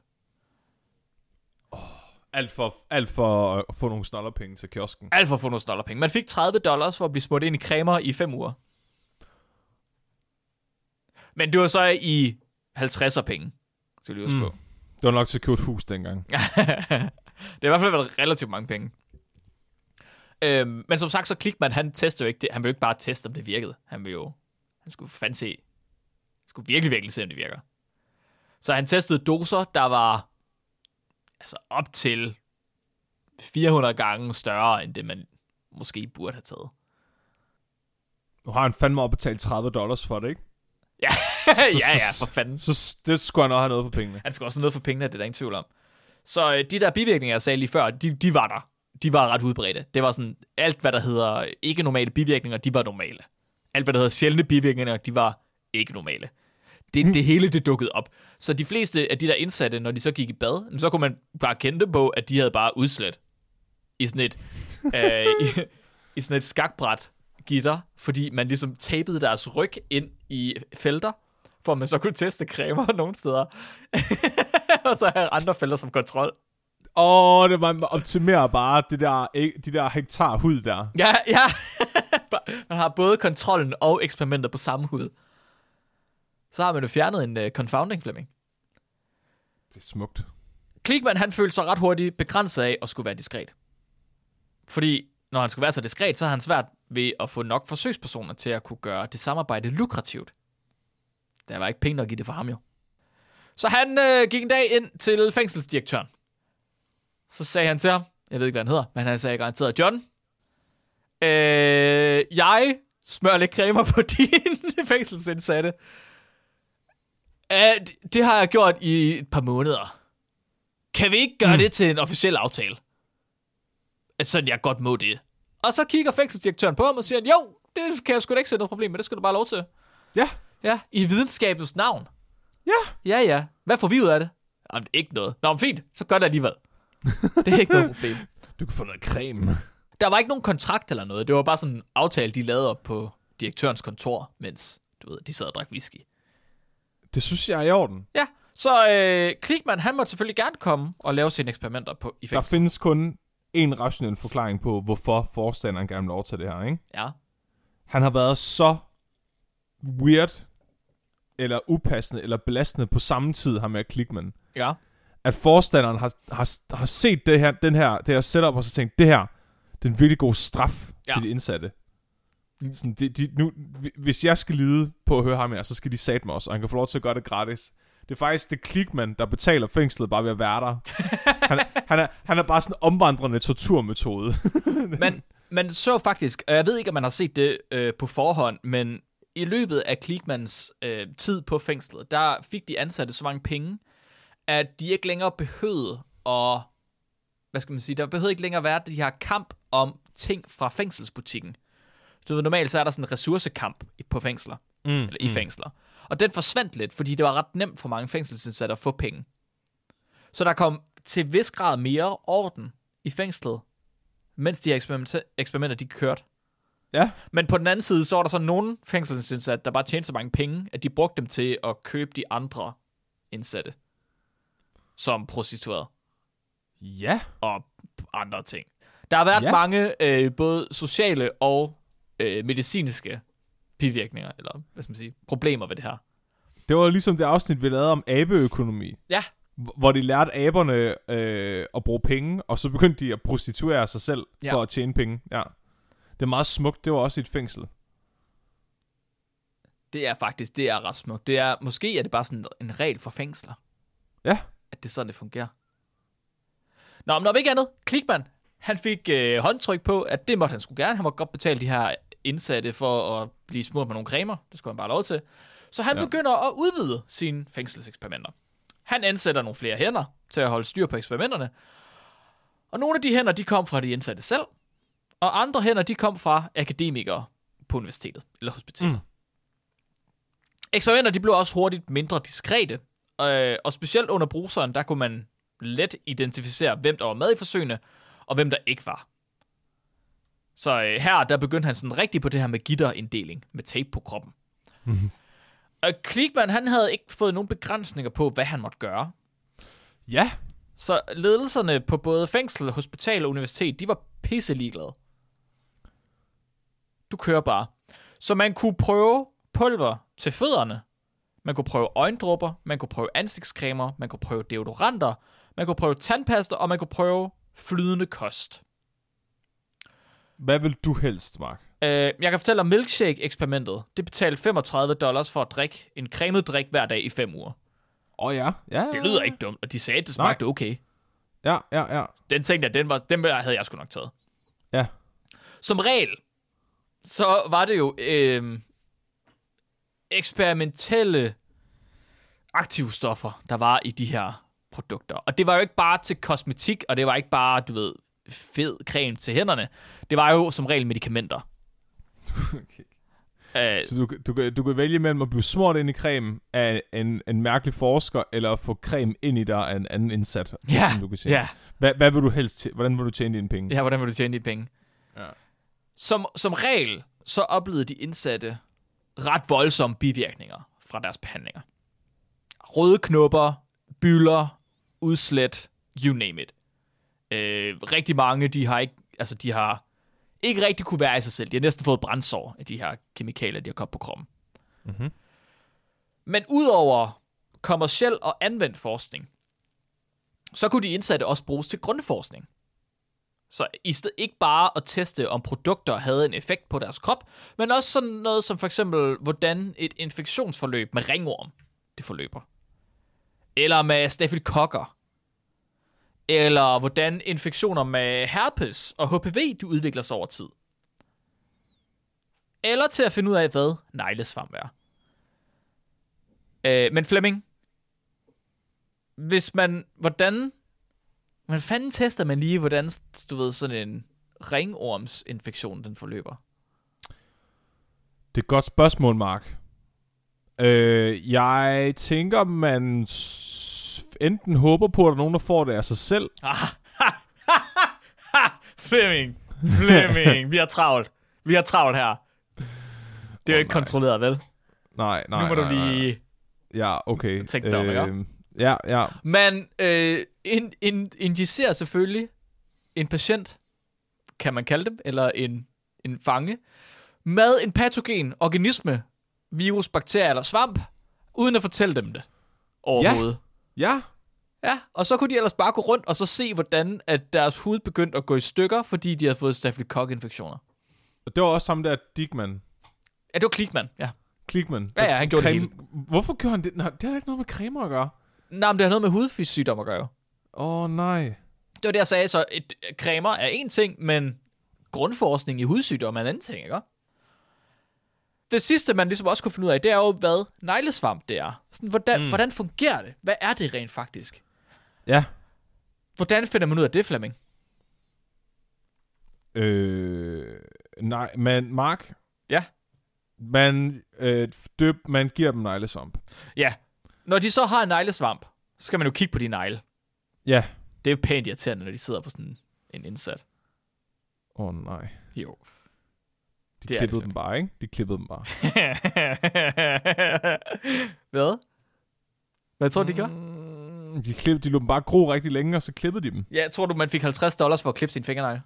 [SPEAKER 2] Alt for, alt for at få nogle snollerpenge til kiosken.
[SPEAKER 3] Alt for at få nogle dollarpenge. Man fik tredive dollars for at blive smurt ind i cremer i fem uger. Men det var så i halvtredser penge, skal vi lige huske
[SPEAKER 2] Mm.
[SPEAKER 3] på.
[SPEAKER 2] Det var nok til at købe et hus dengang.
[SPEAKER 3] Det har i hvert fald været relativt mange penge. Øhm, men som sagt, så Kligman, han testede jo ikke det. Han ville jo ikke bare teste, om det virkede. Han ville jo, han skulle fandme se, han skulle virkelig, virkelig se, om det virker. Så han testede doser, der var altså op til fire hundrede gange større, end det man måske burde have taget.
[SPEAKER 2] Nu har han fandme opbetalt tredive dollars for det, ikke?
[SPEAKER 3] Ja,
[SPEAKER 2] Så-
[SPEAKER 3] ja, ja,
[SPEAKER 2] så-
[SPEAKER 3] for fanden.
[SPEAKER 2] Så det skulle han også have noget for pengene.
[SPEAKER 3] Han skal også have noget for pengene, det er der ingen tvivl om. Så øh, de der bivirkninger, jeg sagde lige før, de, de var der. De var ret udbredte. Det var sådan, alt hvad der hedder ikke normale bivirkninger, de var normale. Alt hvad der hedder sjældne bivirkninger, de var ikke normale. Det, det hele, det dukkede op. Så de fleste af de der indsatte, når de så gik i bad, så kunne man bare kende det på, at de havde bare udslæt i sådan et, øh, i, i sådan et skakbræt gitter, fordi man ligesom tapede deres ryg ind i felter, for at man så kunne teste cremer nogle steder. Og så havde andre felter som kontrol.
[SPEAKER 2] Åh, oh, det man optimerer bare det der, de der hektar hud der.
[SPEAKER 3] Ja, ja. Man har både kontrollen og eksperimenter på samme hud. Så har man jo fjernet en uh, confounding, Flemming.
[SPEAKER 2] Det er smukt.
[SPEAKER 3] Kligman, han følte sig ret hurtigt begrænset af at skulle være diskret. Fordi når han skulle være så diskret, så har han svært ved at få nok forsøgspersoner til at kunne gøre det samarbejde lukrativt. Der var ikke penge nok i det for ham jo. Så han øh, gik en dag ind til fængselsdirektøren. Så sagde han til ham, jeg ved ikke, hvad han hedder, men han sagde garanteret, John, øh, jeg smører lidt cremer på dine fængselsindsatte. Øh, det, det har jeg gjort i et par måneder. Kan vi ikke gøre mm. det til en officiel aftale? At sådan, jeg godt må det. Og så kigger fængselsdirektøren på ham og siger, jo, det kan jeg sgu da ikke se noget problem med, det skal du bare lov til.
[SPEAKER 2] Ja.
[SPEAKER 3] Ja, i videnskabets navn.
[SPEAKER 2] Ja.
[SPEAKER 3] Ja, ja. Hvad får vi ud af det? Jamen, ikke noget. Nå, men fint, så gør det alligevel. Det er ikke noget problem.
[SPEAKER 2] Du kan få noget creme.
[SPEAKER 3] Der var ikke nogen kontrakt eller noget. Det var bare sådan en aftale, de lavede op på direktørens kontor, mens du ved, de sad og drak whisky.
[SPEAKER 2] Det synes jeg er i orden.
[SPEAKER 3] Ja, så øh, Kligman, han måtte selvfølgelig gerne komme og lave sine eksperimenter på, i
[SPEAKER 2] Der
[SPEAKER 3] fængsel.
[SPEAKER 2] findes kun en rationel forklaring på, hvorfor forstanderen gerne vil lov til det her, ikke?
[SPEAKER 3] Ja.
[SPEAKER 2] Han har været så weird, eller upassende, eller belastende på samme tid, ham med Kligman,
[SPEAKER 3] Ja.
[SPEAKER 2] at forstanderen har, har, har set det her, den her, det her setup, og så tænkt, det her, det er en virkelig god straf
[SPEAKER 3] Ja.
[SPEAKER 2] til de indsatte. Sådan, de, de, nu, hvis jeg skal lide på at høre ham her, så skal de satme os, og han kan få lov til at gøre det gratis. Det er faktisk det Kligman, der betaler fængslet bare ved at være der. Han, er, han, er, han er bare sådan en omvandrende torturmetode.
[SPEAKER 3] Men man så faktisk, og jeg ved ikke, om man har set det øh, på forhånd, men i løbet af Kligmans øh, tid på fængslet, der fik de ansatte så mange penge, at de ikke længere behøvede at, hvad skal man sige, der behøvede ikke længere være de her kamp om ting fra fængselsbutikken. Så normalt så er der sådan en ressourcekamp på fængsler,
[SPEAKER 2] Mm,
[SPEAKER 3] eller i fængsler. Og den forsvandt lidt, fordi det var ret nemt for mange fængselsindsatte at få penge. Så der kom til vis grad mere orden i fængslet, mens de her eksperimenter, eksperimenter de kørte.
[SPEAKER 2] Ja.
[SPEAKER 3] Men på den anden side, så var der så nogle fængselsindsatte, der bare tjente så mange penge, at de brugte dem til at købe de andre indsatte. Som prostituerede.
[SPEAKER 2] Ja.
[SPEAKER 3] Og andre ting. Der har været
[SPEAKER 2] Ja.
[SPEAKER 3] mange øh, både sociale og øh, medicinske bivirkninger, eller hvad skal man sige, problemer ved det her.
[SPEAKER 2] Det var ligesom det afsnit, vi lavede om abeøkonomi.
[SPEAKER 3] Ja.
[SPEAKER 2] Hvor de lærte aberne øh, at bruge penge, og så begyndte de at prostituere sig selv
[SPEAKER 3] Ja.
[SPEAKER 2] for at tjene penge. Ja. Det er meget smukt. Det var også et fængsel.
[SPEAKER 3] Det er faktisk, det er ret smukt. Det er, måske er det bare sådan en regel for fængsler.
[SPEAKER 2] Ja.
[SPEAKER 3] At det er sådan, det fungerer. Nå, men om ikke andet, Klikman, han fik øh, håndtryk på, at det måtte han skulle gerne. Han måtte godt betale de her indsatte for at blive smurt med nogle cremer. Det skulle han bare lov til. Så han
[SPEAKER 2] Ja.
[SPEAKER 3] begynder at udvide sine fængselseksperimenter. Han ansætter nogle flere hænder til at holde styr på eksperimenterne. Og nogle af de hænder, de kom fra de indsatte selv. Og andre hænder, de kom fra akademikere på universitetet eller hospitalet. Mm. Eksperimenter, de blev også hurtigt mindre diskrete. Øh, og specielt under bruseren, der kunne man let identificere, hvem der var med i forsøgene, og hvem der ikke var. Så øh, her, der begyndte han sådan rigtig på det her med gitterinddeling, med tape på kroppen.
[SPEAKER 2] Mm-hmm.
[SPEAKER 3] Og Klikman, han havde ikke fået nogen begrænsninger på, hvad han måtte gøre.
[SPEAKER 2] Ja.
[SPEAKER 3] Så ledelserne på både fængsel, hospital og universitet, de var pisse ligeglade. Du kører bare. Så man kunne prøve pulver til fødderne, man kunne prøve øjendråber, man kunne prøve ansigtscremer, man kunne prøve deodoranter, man kunne prøve tandpasta, og man kunne prøve flydende kost.
[SPEAKER 2] Hvad vil du helst, Mark?
[SPEAKER 3] Øh, jeg kan fortælle om milkshake-eksperimentet. Det betalte femogtredive dollars for at drikke en cremet drik hver dag i fem uger.
[SPEAKER 2] Åh oh, ja. ja.
[SPEAKER 3] Det lyder ikke dumt, og de sagde, at det smagte
[SPEAKER 2] Nej.
[SPEAKER 3] okay.
[SPEAKER 2] Ja, ja, ja.
[SPEAKER 3] Den tænkte jeg, den, var, den havde jeg sgu nok taget.
[SPEAKER 2] Ja.
[SPEAKER 3] Som regel, så var det jo øh, eksperimentelle aktivstoffer, der var i de her produkter. Og det var jo ikke bare til kosmetik, og det var ikke bare, du ved, fed creme til hænderne. Det var jo som regel medicamenter.
[SPEAKER 2] Okay.
[SPEAKER 3] Øh,
[SPEAKER 2] Så du, du, kan- du kan vælge mellem at blive smurt ind i creme af en, en mærkelig forsker, eller at få creme ind i dig af en anden indsat,
[SPEAKER 3] Ja,
[SPEAKER 2] som du kan sige.
[SPEAKER 3] ja.
[SPEAKER 2] Hvad, hvad vil du helst tj- Hvordan vil du tjene dine penge?
[SPEAKER 3] Ja, hvordan vil du tjene de penge?
[SPEAKER 2] Ja.
[SPEAKER 3] Som, som regel, så oplevede de indsatte ret voldsomme bivirkninger fra deres behandlinger. Røde knopper, bylder, udslæt, you name it. Øh, rigtig mange, de har ikke, altså de har ikke rigtig kunne være i sig selv. De har næsten fået brændsår af de her kemikalier, de har kommet på kroppen.
[SPEAKER 2] Mm-hmm.
[SPEAKER 3] Men udover kommerciel og anvendt forskning, så kunne de indsatte også bruges til grundforskning. Så i stedet ikke bare at teste, om produkter havde en effekt på deres krop, men også sådan noget som for eksempel, hvordan et infektionsforløb med ringorm, det forløber. Eller med stafylokokker. Eller hvordan infektioner med herpes og H P V, de udvikler sig over tid. Eller til at finde ud af, hvad neglesvamp er. Øh, men Flemming, hvis man, hvordan, hvordan fanden tester man lige, hvordan, du ved, sådan en ringormsinfektion, den forløber?
[SPEAKER 2] Det er et godt spørgsmål, Mark. Øh, jeg tænker, man s- enten håber på, at der er nogen, der får det af sig selv.
[SPEAKER 3] Flemming, Flemming, vi har travlt. Vi har travlt her. Det er jo
[SPEAKER 2] Åh,
[SPEAKER 3] ikke
[SPEAKER 2] nej.
[SPEAKER 3] kontrolleret, vel?
[SPEAKER 2] Nej, nej,
[SPEAKER 3] Nu må
[SPEAKER 2] nej,
[SPEAKER 3] du lige...
[SPEAKER 2] nej. Ja, okay.
[SPEAKER 3] Tænk dig om, ikke?
[SPEAKER 2] Ja, ja.
[SPEAKER 3] Man øh, in, in, injicerer selvfølgelig en patient, kan man kalde dem, eller en, en fange, med en patogen organisme, virus, bakterie eller svamp, uden at fortælle dem det overhovedet.
[SPEAKER 2] Ja,
[SPEAKER 3] Ja, og så kunne de ellers bare gå rundt og så se, hvordan at deres hud begyndte at gå i stykker, fordi de havde fået stafylokok-infektioner.
[SPEAKER 2] og det var også sammen der Dickman.
[SPEAKER 3] Ja, det var Klikman, ja.
[SPEAKER 2] Klikman.
[SPEAKER 3] Ja, ja, han gjorde det hele.
[SPEAKER 2] Hvorfor gjorde han det? Nej, det har ikke noget med cremer at gøre.
[SPEAKER 3] Nej, men det har noget med hudfyssygdom at gøre.
[SPEAKER 2] Åh, oh, nej.
[SPEAKER 3] Det var det, jeg sagde, så et, cremer er en ting, men grundforskning i hudsygdom er en anden ting, ikke? Det sidste, man ligesom også kunne finde ud af, det er jo, hvad neglesvamp det er. Sådan, hvordan, mm. hvordan fungerer det? Hvad er det rent faktisk?
[SPEAKER 2] Ja.
[SPEAKER 3] Hvordan finder man ud af det, Flemming?
[SPEAKER 2] Øh, nej, men Mark,
[SPEAKER 3] Ja.
[SPEAKER 2] man, øh, døb, man giver dem neglesvamp.
[SPEAKER 3] Ja. Når de så har en neglesvamp, så skal man jo kigge på de negle.
[SPEAKER 2] Ja.
[SPEAKER 3] Det er pænt irriterende, når de sidder på sådan en indsat.
[SPEAKER 2] Åh oh, nej.
[SPEAKER 3] Jo.
[SPEAKER 2] De
[SPEAKER 3] Det er
[SPEAKER 2] klippede
[SPEAKER 3] det
[SPEAKER 2] dem bare, ikke? De klippede dem bare.
[SPEAKER 3] Hvad? Hvad tror du, de gør?
[SPEAKER 2] Mm, de, klippede, de lå dem bare gro rigtig længe, og så klippede de dem.
[SPEAKER 3] Ja, tror du, man fik halvtreds dollars for at klippe sin fingernegle?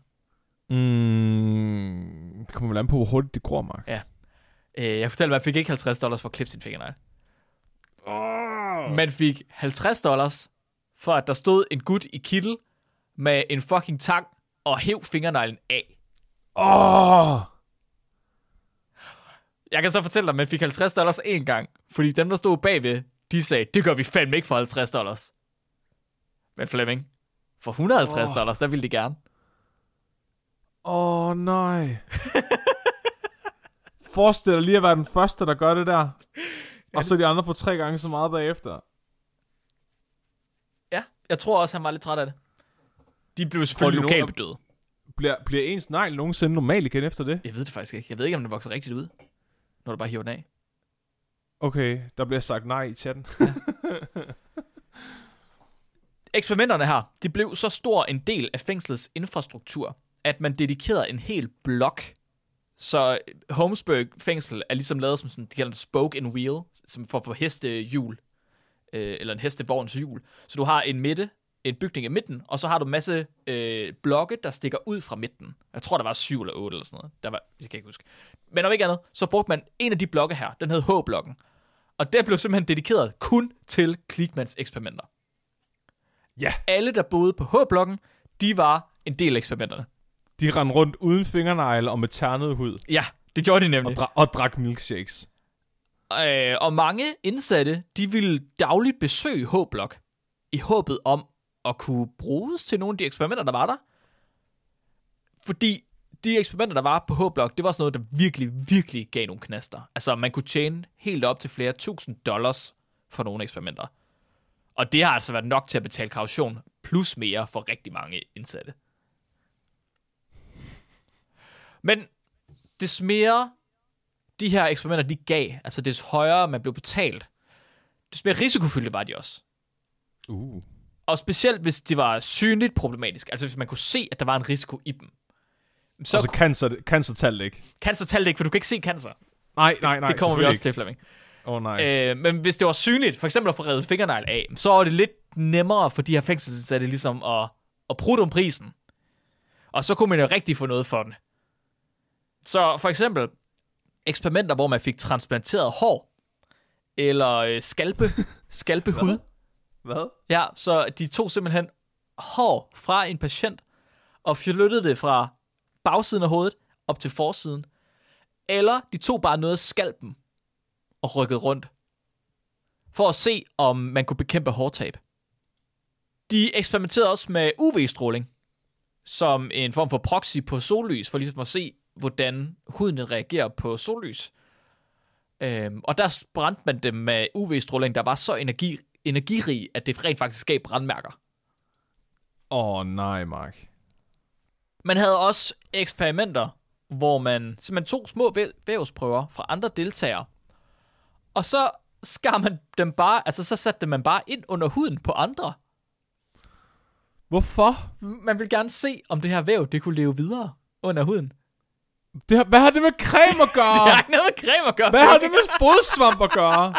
[SPEAKER 2] Mm, det kommer vel an på, hvor hurtigt det gror, Mark.
[SPEAKER 3] Ja. Øh, jeg fortæller, man fik ikke halvtreds dollars for at klippe sin fingernegle.
[SPEAKER 2] Oh.
[SPEAKER 3] Man fik halvtreds dollars for, at der stod en gut i kittel med en fucking tang og hæv fingerneglen af.
[SPEAKER 2] Åh! Oh.
[SPEAKER 3] Jeg kan så fortælle dig, at man fik halvtreds dollars én gang, fordi dem, der stod bagved, de sagde, det gør vi fandme ikke for halvtreds dollars. Men Flemming, for et hundrede og halvtreds oh. dollars, der ville de gerne.
[SPEAKER 2] Åh, oh, nej. Forestil dig lige at være den første, der gør det der. Og så de andre får tre gange så meget bagefter.
[SPEAKER 3] Ja, jeg tror også, han var lidt træt af det. De blev selvfølgelig lokalbedøde.
[SPEAKER 2] Bliver, bliver ens negl nogensinde normal igen efter det?
[SPEAKER 3] Jeg ved det faktisk ikke. Jeg ved ikke, om den vokser rigtigt ud, når du bare hiver den af.
[SPEAKER 2] Okay, der bliver sagt nej i chatten.
[SPEAKER 3] Ja. Eksperimenterne her, de blev så stor en del af fængslets infrastruktur, at man dedikerede en hel blok. Så Holmesburg fængsel er ligesom lavet som sådan, de kalder det spoke and wheel, som for, for hestehjul, øh, eller en hestevogns hjul. Så du har en midte, en bygning i midten, og så har du en masse øh, blokke, der stikker ud fra midten. Jeg tror, der var syv eller otte eller sådan noget. Der var, jeg kan ikke huske. Men om ikke andet, så brugte man en af de blokke her, den hed H-blokken. Og den blev simpelthen dedikeret kun til Kligmans eksperimenter.
[SPEAKER 2] Ja.
[SPEAKER 3] Alle, der boede på H-blokken, de var en del af eksperimenterne.
[SPEAKER 2] De rendte rundt uden fingernegle og med ternet hud.
[SPEAKER 3] Ja, det gjorde de nemlig.
[SPEAKER 2] Og, dra- og drak milkshakes.
[SPEAKER 3] Øh, og mange indsatte, de ville dagligt besøge H-blok, i håbet om at kunne bruges til nogle af de eksperimenter, der var der. Fordi de eksperimenter, der var på H-blok, det var sådan noget, der virkelig, virkelig gav nogle knaster. Altså, man kunne tjene helt op til flere tusind dollars for nogle eksperimenter. Og det har altså været nok til at betale kaution, plus mere for rigtig mange indsatte. Men des mere de her eksperimenter, de gav, altså des højere man blev betalt, des mere risikofyldte var de også.
[SPEAKER 2] Uh.
[SPEAKER 3] Og specielt hvis det var synligt problematisk, altså hvis man kunne se, at der var en risiko i dem.
[SPEAKER 2] Så og så cancer, cancer talte ikke.
[SPEAKER 3] Cancer talte ikke, for du kan ikke se cancer.
[SPEAKER 2] Nej, nej, nej.
[SPEAKER 3] Det kommer vi også til, Flemming.
[SPEAKER 2] Åh oh, nej.
[SPEAKER 3] Øh, men hvis det var synligt, for eksempel at få revet fingernegl af, så var det lidt nemmere for de her fængselsindsatte ligesom at, at prutte om prisen. Og så kunne man jo rigtig få noget for den. Så for eksempel eksperimenter, hvor man fik transplanteret hår, eller øh, skalpe, skalpehud.
[SPEAKER 2] Hvad?
[SPEAKER 3] Ja, så de tog simpelthen hår fra en patient, og flyttede det fra bagsiden af hovedet op til forsiden. Eller de tog bare noget af skalpen og rykkede rundt, for at se, om man kunne bekæmpe hårtab. De eksperimenterede også med U V-stråling, som en form for proxy på sollys, for ligesom at se, hvordan huden reagerer på sollys. Øhm, og der brændte man dem med U V-stråling, der var så energi, energirig, at det rent faktisk gav brandmærker.
[SPEAKER 2] Åh oh, nej, Mark.
[SPEAKER 3] Man havde også eksperimenter, hvor man simpelthen tog små vævsprøver fra andre deltagere, og så skar man dem bare, altså så satte man bare ind under huden på andre.
[SPEAKER 2] Hvorfor?
[SPEAKER 3] Man vil gerne se, om det her væv, det kunne leve videre under huden.
[SPEAKER 2] Det har, hvad har det med creme at gøre?
[SPEAKER 3] Det har ikke noget med creme at gøre.
[SPEAKER 2] Hvad har det med fodsvamp at gøre?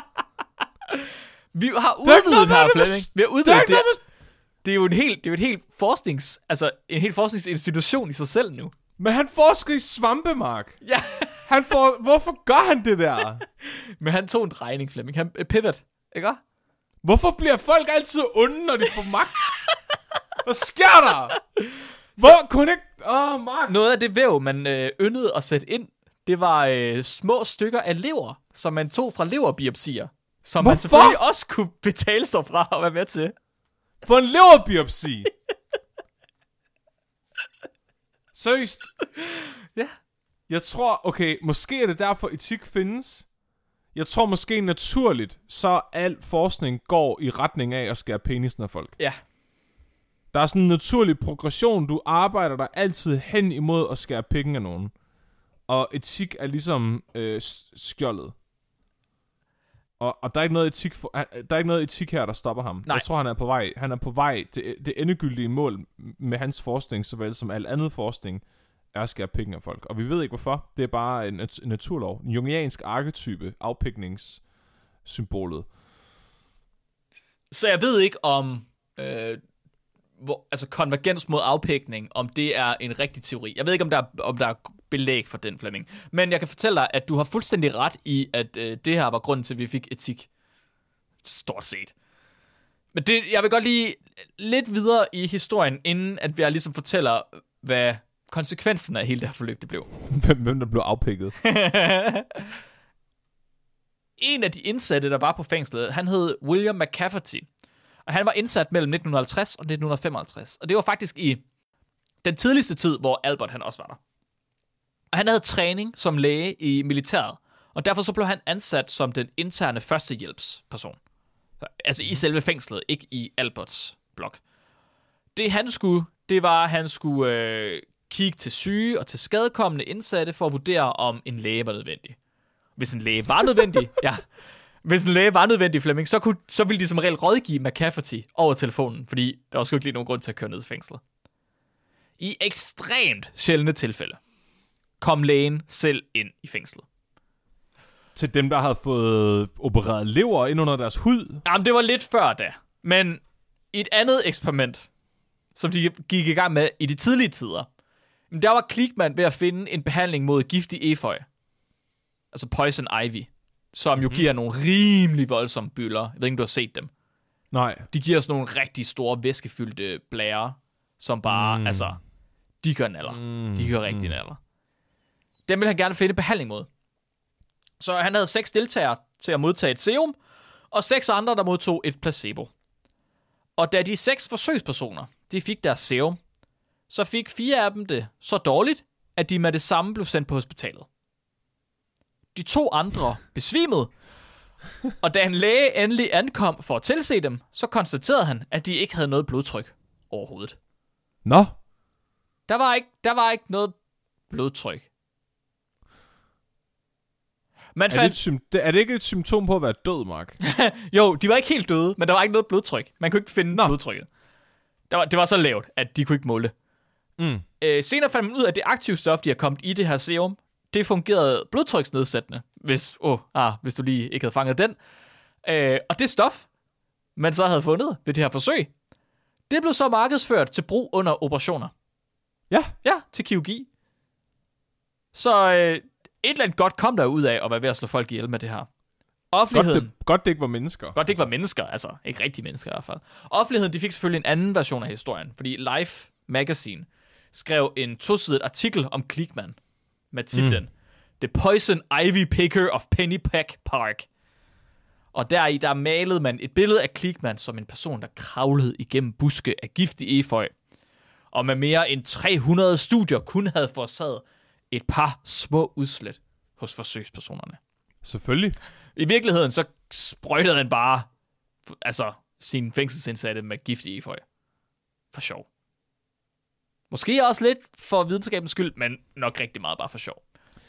[SPEAKER 3] Vi har udvidet her, Flemming. Vi har udvidet det.
[SPEAKER 2] Med...
[SPEAKER 3] Det er jo en helt, det er jo et helt forsknings, altså en helt forskningsinstitution i sig selv nu.
[SPEAKER 2] Men han forsker i svampe, Mark.
[SPEAKER 3] Ja.
[SPEAKER 2] Han får, hvorfor gør han det der?
[SPEAKER 3] Men han tog en drejning, Flemming. Han pivot, ikke?
[SPEAKER 2] Hvorfor bliver folk altid onde, når de får magt? Hvad sker der? Hvor kunne ikke... Åh, oh, Mark.
[SPEAKER 3] Noget af det væv, man øh, yndede at sætte ind, det var øh, små stykker af lever, som man tog fra leverbiopsier. Som
[SPEAKER 2] Hvorfor?
[SPEAKER 3] man selvfølgelig også kunne betale sig fra at være med til.
[SPEAKER 2] For en leverbiopsi? Seriøst?
[SPEAKER 3] Ja.
[SPEAKER 2] Jeg tror, okay, måske er det derfor etik findes. Jeg tror måske naturligt, så al forskning går i retning af at skære penisen af folk.
[SPEAKER 3] Ja.
[SPEAKER 2] Der er sådan en naturlig progression. Du arbejder dig altid hen imod at skære pikken af nogen. Og etik er ligesom øh, skjoldet. Og, og der er ikke noget etik for, der er ikke noget etik her, der stopper ham.
[SPEAKER 3] Nej.
[SPEAKER 2] Jeg tror, han er på vej. Han er på vej. Det, det endegyldige mål med hans forskning, såvel som al andet forskning, er at skære pikken af folk. Og vi ved ikke hvorfor. Det er bare en, en naturlov. En jungiansk arketype, afpikningssymbolet.
[SPEAKER 3] Så jeg ved ikke om øh, hvor, altså konvergens mod afpikning, om det er en rigtig teori. Jeg ved ikke, om der er, om der er belæg for den, Flemming. Men jeg kan fortælle dig, at du har fuldstændig ret i, at øh, det her var grunden til, at vi fik etik. Stort set. Men det, jeg vil godt lige lidt videre i historien, inden at jeg ligesom fortæller, hvad konsekvensen af hele det her forløb det blev.
[SPEAKER 2] Hvem der blev afpikket?
[SPEAKER 3] En af de indsatte, der var på fængslet, han hed William McCafferty. Og han var indsat mellem nitten halvtreds og nitten femoghalvtreds. Og det var faktisk i den tidligste tid, hvor Albert han også var der. Og han havde træning som læge i militæret. Og derfor så blev han ansat som den interne førstehjælpsperson. Altså i selve fængslet, ikke i Alberts blok. Det han skulle, det var, at han skulle øh, kigge til syge og til skadekommende indsatte for at vurdere, om en læge var nødvendig. Hvis en læge var nødvendig, ja. Hvis en læge var nødvendig, Flemming, så, kunne, så ville de som regel rådgive McCafferty over telefonen, fordi der var sgu ikke lige nogen grund til at køre ned i fængslet. I ekstremt sjældne tilfælde kom lægen selv ind i fængslet.
[SPEAKER 2] Til dem, der havde fået opereret lever ind under deres hud?
[SPEAKER 3] Jamen, det var lidt før da. Men i et andet eksperiment, som de gik i gang med i de tidlige tider, der var Klickmann ved at finde en behandling mod giftig efeu. Altså poison ivy. Som jo mm-hmm. giver nogle rimelig voldsomme byller. Jeg ved ikke, om du har set dem.
[SPEAKER 2] Nej.
[SPEAKER 3] De giver sådan nogle rigtig store væskefyldte blære, som bare, mm. altså, de gør naller. Mm. De gør rigtig mm. naller. Dem ville han gerne finde behandling mod. Så han havde seks deltagere til at modtage et serum, og seks andre, der modtog et placebo. Og da de seks forsøgspersoner, de fik deres serum, så fik fire af dem det så dårligt, at de med det samme blev sendt på hospitalet. De to andre besvimede, og da en læge endelig ankom for at tilse dem, så konstaterede han, at de ikke havde noget blodtryk overhovedet.
[SPEAKER 2] Nå?
[SPEAKER 3] Der var ikke, der var ikke noget blodtryk. Man
[SPEAKER 2] er,
[SPEAKER 3] fandt...
[SPEAKER 2] det sym- er det ikke et symptom på at være død, Mark?
[SPEAKER 3] Jo, de var ikke helt døde, men der var ikke noget blodtryk. Man kunne ikke finde
[SPEAKER 2] Nå.
[SPEAKER 3] blodtrykket. Det var, det var så lavt, at de kunne ikke måle det.
[SPEAKER 2] Mm.
[SPEAKER 3] Øh, senere fandt man ud af, at det aktive stof, de har kommet i det her serum, det fungerede blodtryksnedsættende, hvis, oh, ah, hvis du lige ikke havde fanget den. Øh, og det stof, man så havde fundet ved det her forsøg, det blev så markedsført til brug under operationer.
[SPEAKER 2] Ja.
[SPEAKER 3] Ja, til kirurgi. Så øh, et eller andet godt kom der ud af at være ved at slå folk ihjel med det her. Offentligheden...
[SPEAKER 2] Godt det, godt det ikke var mennesker.
[SPEAKER 3] Godt det ikke var mennesker, altså ikke rigtige mennesker i hvert fald. Offentligheden, de fik selvfølgelig en anden version af historien, fordi Life Magazine skrev en tosidet artikel om Klickmann med titlen mm. The Poison Ivy Picker of Pennypack Park. Og deri, der malede man et billede af Klickmann som en person, der kravlede igennem buske af giftig efeu, og med mere end tre hundrede studier kun havde forårsaget et par små udslæt hos forsøgspersonerne.
[SPEAKER 2] Selvfølgelig.
[SPEAKER 3] I virkeligheden, så sprøjtede han bare altså, sin fængselsindsatte med giftig efeu. For sjov. Måske også lidt for videnskabens skyld, men nok rigtig meget bare for sjov.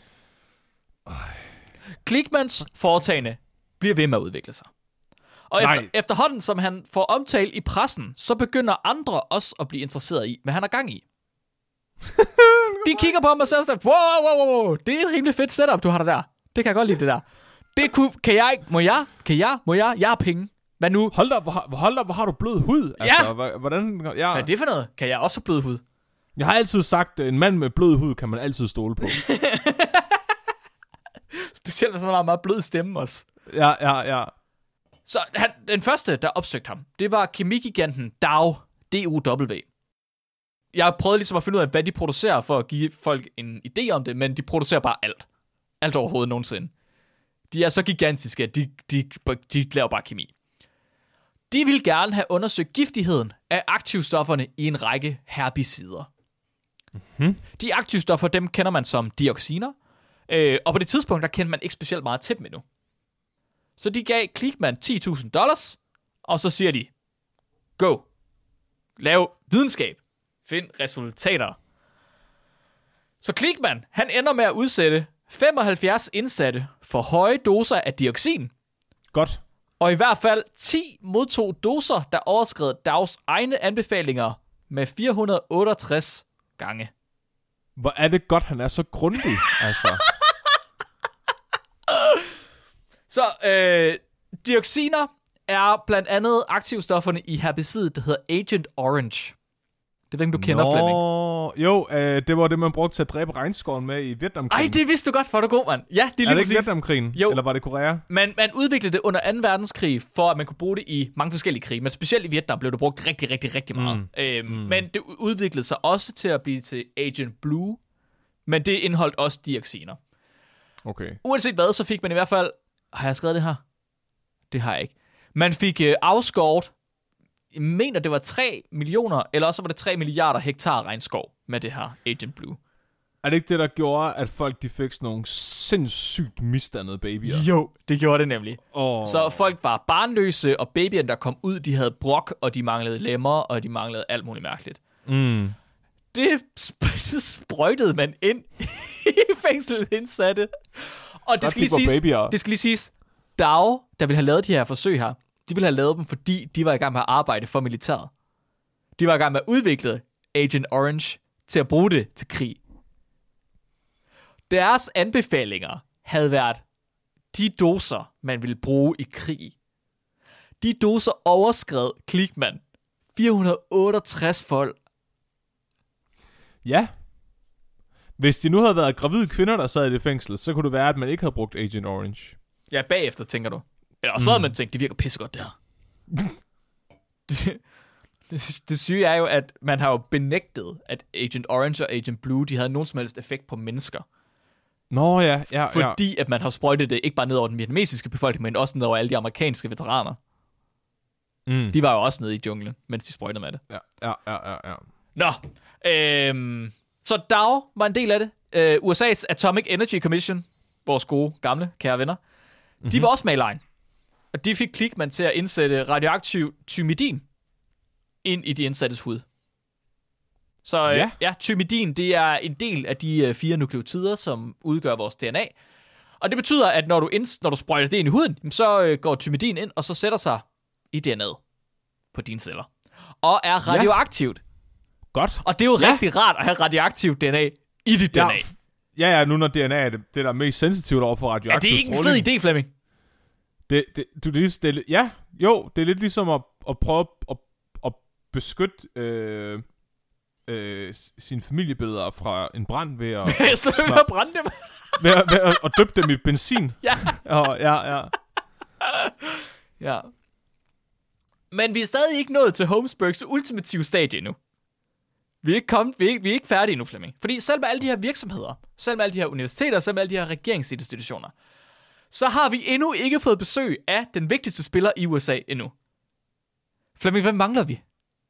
[SPEAKER 3] Klickmanns foretagende bliver ved med at udvikle sig. Og efter, efterhånden, som han får omtalt i pressen, så begynder andre også at blive interesseret i, hvad han har gang i. De kigger på ham og siger sådan, wow, wow, wow, wow, det er et rimelig fedt setup, du har der der. Det kan jeg godt lide, det der. Det kunne, kan jeg ikke, må jeg, kan jeg, må jeg, jeg har penge. Hvad nu?
[SPEAKER 2] Hold da op, hvor, hold da op, hvor har du blød hud?
[SPEAKER 3] Ja!
[SPEAKER 2] Altså, hvordan, ja.
[SPEAKER 3] Hvad er det for noget? Kan jeg også have blød hud?
[SPEAKER 2] Jeg har altid sagt, at en mand med blød hud kan man altid stole på.
[SPEAKER 3] Specielt hvis han har meget blød stemme også.
[SPEAKER 2] Ja, ja, ja.
[SPEAKER 3] Så han, den første, der opsøgte ham, det var kemigiganten Dow, D O W. Jeg prøvede ligesom at finde ud af, hvad de producerer, for at give folk en idé om det, men de producerer bare alt. Alt overhovedet nogensinde. De er så gigantiske, at de, de, de laver bare kemi. De vil gerne have undersøgt giftigheden af aktivstofferne i en række herbicider.
[SPEAKER 2] Mm-hmm.
[SPEAKER 3] De aktivstoffer, dem kender man som dioxiner, øh, og på det tidspunkt, der kendte man ikke specielt meget til dem endnu. Så de gav Klickmann ti tusind dollars, og så siger de, go, lav videnskab, find resultater. Så Klickmann, han ender med at udsætte femoghalvfjerds indsatte for høje doser af dioxin,
[SPEAKER 2] Godt.
[SPEAKER 3] Og i hvert fald ti modtog doser, der overskred Daos egne anbefalinger med fire hundrede og otteogtres gange.
[SPEAKER 2] Hvor er det godt, han er så grundig, altså.
[SPEAKER 3] Så øh, dioxiner er blandt andet aktivstofferne i herbicidet, der hedder Agent Orange. Det ved ikke, du kender,
[SPEAKER 2] Nå,
[SPEAKER 3] Flemming.
[SPEAKER 2] Jo, øh, det var det, man brugte til at dræbe regnskoven med i Vietnamkrigen.
[SPEAKER 3] Ej, det vidste du godt, for er du god, mand. Ja, det er lige
[SPEAKER 2] Er det
[SPEAKER 3] præcis.
[SPEAKER 2] ikke Vietnamkrigen?
[SPEAKER 3] Jo.
[SPEAKER 2] Eller var det Korea?
[SPEAKER 3] Man, man udviklede det under anden verdenskrig, for at man kunne bruge det i mange forskellige krige. Men specielt i Vietnam blev det brugt rigtig, rigtig, rigtig meget. Mm. Øhm, mm. Men det udviklede sig også til at blive til Agent Blue. Men det indeholdt også dioxiner.
[SPEAKER 2] Okay.
[SPEAKER 3] Uanset hvad, så fik man i hvert fald... Har jeg skrevet det her? Det har jeg ikke. Man fik øh, afskåret, jeg mener det var tre millioner, eller også var det tre milliarder hektar regnskov med det her Agent Blue.
[SPEAKER 2] Er det ikke det, der gjorde, at folk de fik sådan nogle sindssygt misdannede babyer?
[SPEAKER 3] Jo, det gjorde det nemlig.
[SPEAKER 2] Oh.
[SPEAKER 3] Så folk var barnløse, og babyerne, der kom ud, de havde brok, og de manglede lemmer, og de manglede alt muligt mærkeligt.
[SPEAKER 2] Mm.
[SPEAKER 3] Det sp- sprøjtede man ind i fængslet indsatte. Og det skal, lige siges, det skal lige siges, Dao, der ville have lavet de her forsøg her, de ville have lavet dem, fordi de var i gang med at arbejde for militæret. De var i gang med at udvikle Agent Orange til at bruge det til krig. Deres anbefalinger havde været de doser, man ville bruge i krig. De doser overskred Kligman fire hundrede og otteogtres fold.
[SPEAKER 2] Ja. Hvis de nu havde været gravide kvinder, der sad i det fængsel, så kunne det være, at man ikke havde brugt Agent Orange.
[SPEAKER 3] Ja, bagefter, tænker du. Eller så mm. havde man tænkt, det virker pissegodt der. det, det, det syge er jo, at man har jo benægtet, at Agent Orange og Agent Blue, de havde nogen som helst effekt på mennesker.
[SPEAKER 2] Nå ja, ja,
[SPEAKER 3] Fordi
[SPEAKER 2] ja.
[SPEAKER 3] at man har sprøjtet det ikke bare ned over den vietnamesiske befolkning, men også ned over alle de amerikanske veteraner.
[SPEAKER 2] Mm.
[SPEAKER 3] De var jo også nede i junglen, mens de sprøjtede med det.
[SPEAKER 2] Ja, ja, ja, ja. ja.
[SPEAKER 3] Nå, øhm, så Dow var en del af det. Øh, U S A's Atomic Energy Commission, vores gode, gamle, kære venner, mm-hmm. de var også med i lejen. Og de fik Kligman til at indsætte radioaktiv thymidin ind i de indsattes hud. Så øh,
[SPEAKER 2] ja.
[SPEAKER 3] ja, thymidin, det er en del af de øh, fire nukleotider, som udgør vores D N A. Og det betyder, at når du, inds- når du sprøjter det ind i huden, så øh, går thymidin ind, og så sætter sig i D N A'et på dine celler. Og er radioaktivt.
[SPEAKER 2] Ja. Godt.
[SPEAKER 3] Og det er jo
[SPEAKER 2] ja.
[SPEAKER 3] rigtig rart at have radioaktivt D N A i dit
[SPEAKER 2] ja.
[SPEAKER 3] D N A.
[SPEAKER 2] Ja, ja, nu når D N A er det, det der er mest sensitivt over for radioaktiv
[SPEAKER 3] stråling. Ja, det er ikke en fed idé, Flemming.
[SPEAKER 2] Det, det, du, det, det, ja, jo, det er lidt ligesom at, at prøve at, at beskytte øh, øh, sine familiebilleder fra en brand ved at...
[SPEAKER 3] ved at brænde dem.
[SPEAKER 2] ved, at, ved at, at døbe dem i benzin.
[SPEAKER 3] Ja.
[SPEAKER 2] Oh, ja, ja.
[SPEAKER 3] Ja. Men vi er stadig ikke nået til Holmesburgs ultimative stadie endnu. Vi er ikke kommet, vi er ikke, vi er ikke færdige endnu, Flemming. Fordi selv med alle de her virksomheder, selv med alle de her universiteter, selv med alle de her regeringsinstitutioner, så har vi endnu ikke fået besøg af den vigtigste spiller i U S A endnu. Flemming, hvad mangler vi?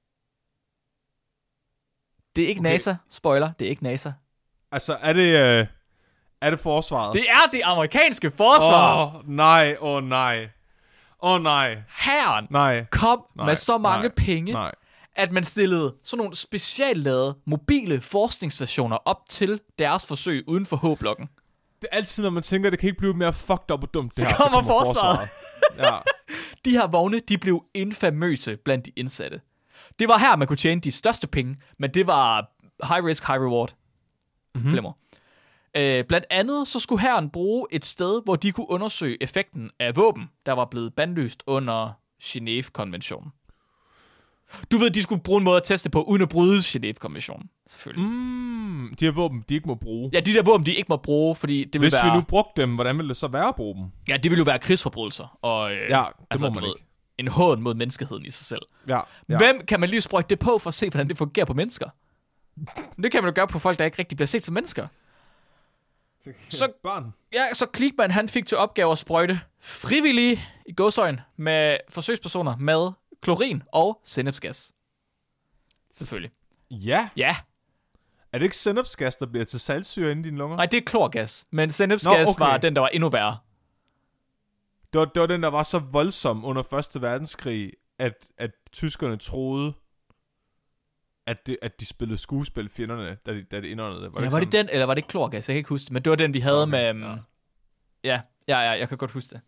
[SPEAKER 3] Det er ikke okay. NASA. Spoiler, det er ikke NASA.
[SPEAKER 2] Altså, er det, øh, er det forsvaret?
[SPEAKER 3] Det er det amerikanske forsvar.
[SPEAKER 2] Åh, oh, nej, åh oh, nej. Åh oh, nej.
[SPEAKER 3] Hæren
[SPEAKER 2] nej.
[SPEAKER 3] kom
[SPEAKER 2] nej.
[SPEAKER 3] med så mange
[SPEAKER 2] nej.
[SPEAKER 3] penge,
[SPEAKER 2] nej.
[SPEAKER 3] at man stillede sådan nogle speciallavede mobile forskningsstationer op til deres forsøg uden for H-blokken.
[SPEAKER 2] Det er altid, når man tænker, at det kan ikke blive mere fucked up og dumt. Det
[SPEAKER 3] så,
[SPEAKER 2] her,
[SPEAKER 3] kommer
[SPEAKER 2] så kommer
[SPEAKER 3] forsvaret.
[SPEAKER 2] forsvaret. Ja.
[SPEAKER 3] De her vogne, de blev infamøse blandt de indsatte. Det var her, man kunne tjene de største penge, men det var high risk, high reward. Mm-hmm. Flimmer. Øh, blandt andet så skulle hæren bruge et sted, hvor de kunne undersøge effekten af våben, der var blevet bandlyst under Genève-konventionen. Du ved, de skulle bruge en måde at teste på, uden at bryde Genève-konventionen, selvfølgelig.
[SPEAKER 2] Mm, de her våben, de ikke må bruge.
[SPEAKER 3] Ja, de der våben, de ikke må bruge, fordi det vil
[SPEAKER 2] Hvis
[SPEAKER 3] være...
[SPEAKER 2] vi nu brugte dem, hvordan ville det så være at bruge dem?
[SPEAKER 3] Ja, det ville jo være krigsforbrydelser. Og, øh,
[SPEAKER 2] ja, det
[SPEAKER 3] altså,
[SPEAKER 2] må man ikke.
[SPEAKER 3] En hån mod menneskeheden i sig selv.
[SPEAKER 2] Ja, ja.
[SPEAKER 3] Hvem kan man lige sprøjte det på, for at se, hvordan det fungerer på mennesker? Det kan man jo gøre på folk, der ikke rigtig bliver set som mennesker. Så,
[SPEAKER 2] børn.
[SPEAKER 3] Ja, så Kligman, han fik til opgave at sprøjte frivillige i gåsøjne med forsøgspersoner med klorin og sennepsgas. Selvfølgelig.
[SPEAKER 2] Ja.
[SPEAKER 3] Ja.
[SPEAKER 2] Er det ikke sennepsgas, der bliver til saltsyre inde i dine lunger?
[SPEAKER 3] Nej, det er klorgas. Men sennepsgas
[SPEAKER 2] Nå, okay.
[SPEAKER 3] var den, der var endnu værre.
[SPEAKER 2] Det var, det var den, der var så voldsom under første verdenskrig, at, at tyskerne troede, at, det, at de spillede skuespil, fjenderne, da, de, da det indåndede. Var
[SPEAKER 3] ja,
[SPEAKER 2] det
[SPEAKER 3] var det den, eller var det klorgas? Jeg kan ikke huske det. Men det var den, vi havde
[SPEAKER 2] okay,
[SPEAKER 3] med...
[SPEAKER 2] ja.
[SPEAKER 3] Ja, ja, ja, jeg kan godt huske det.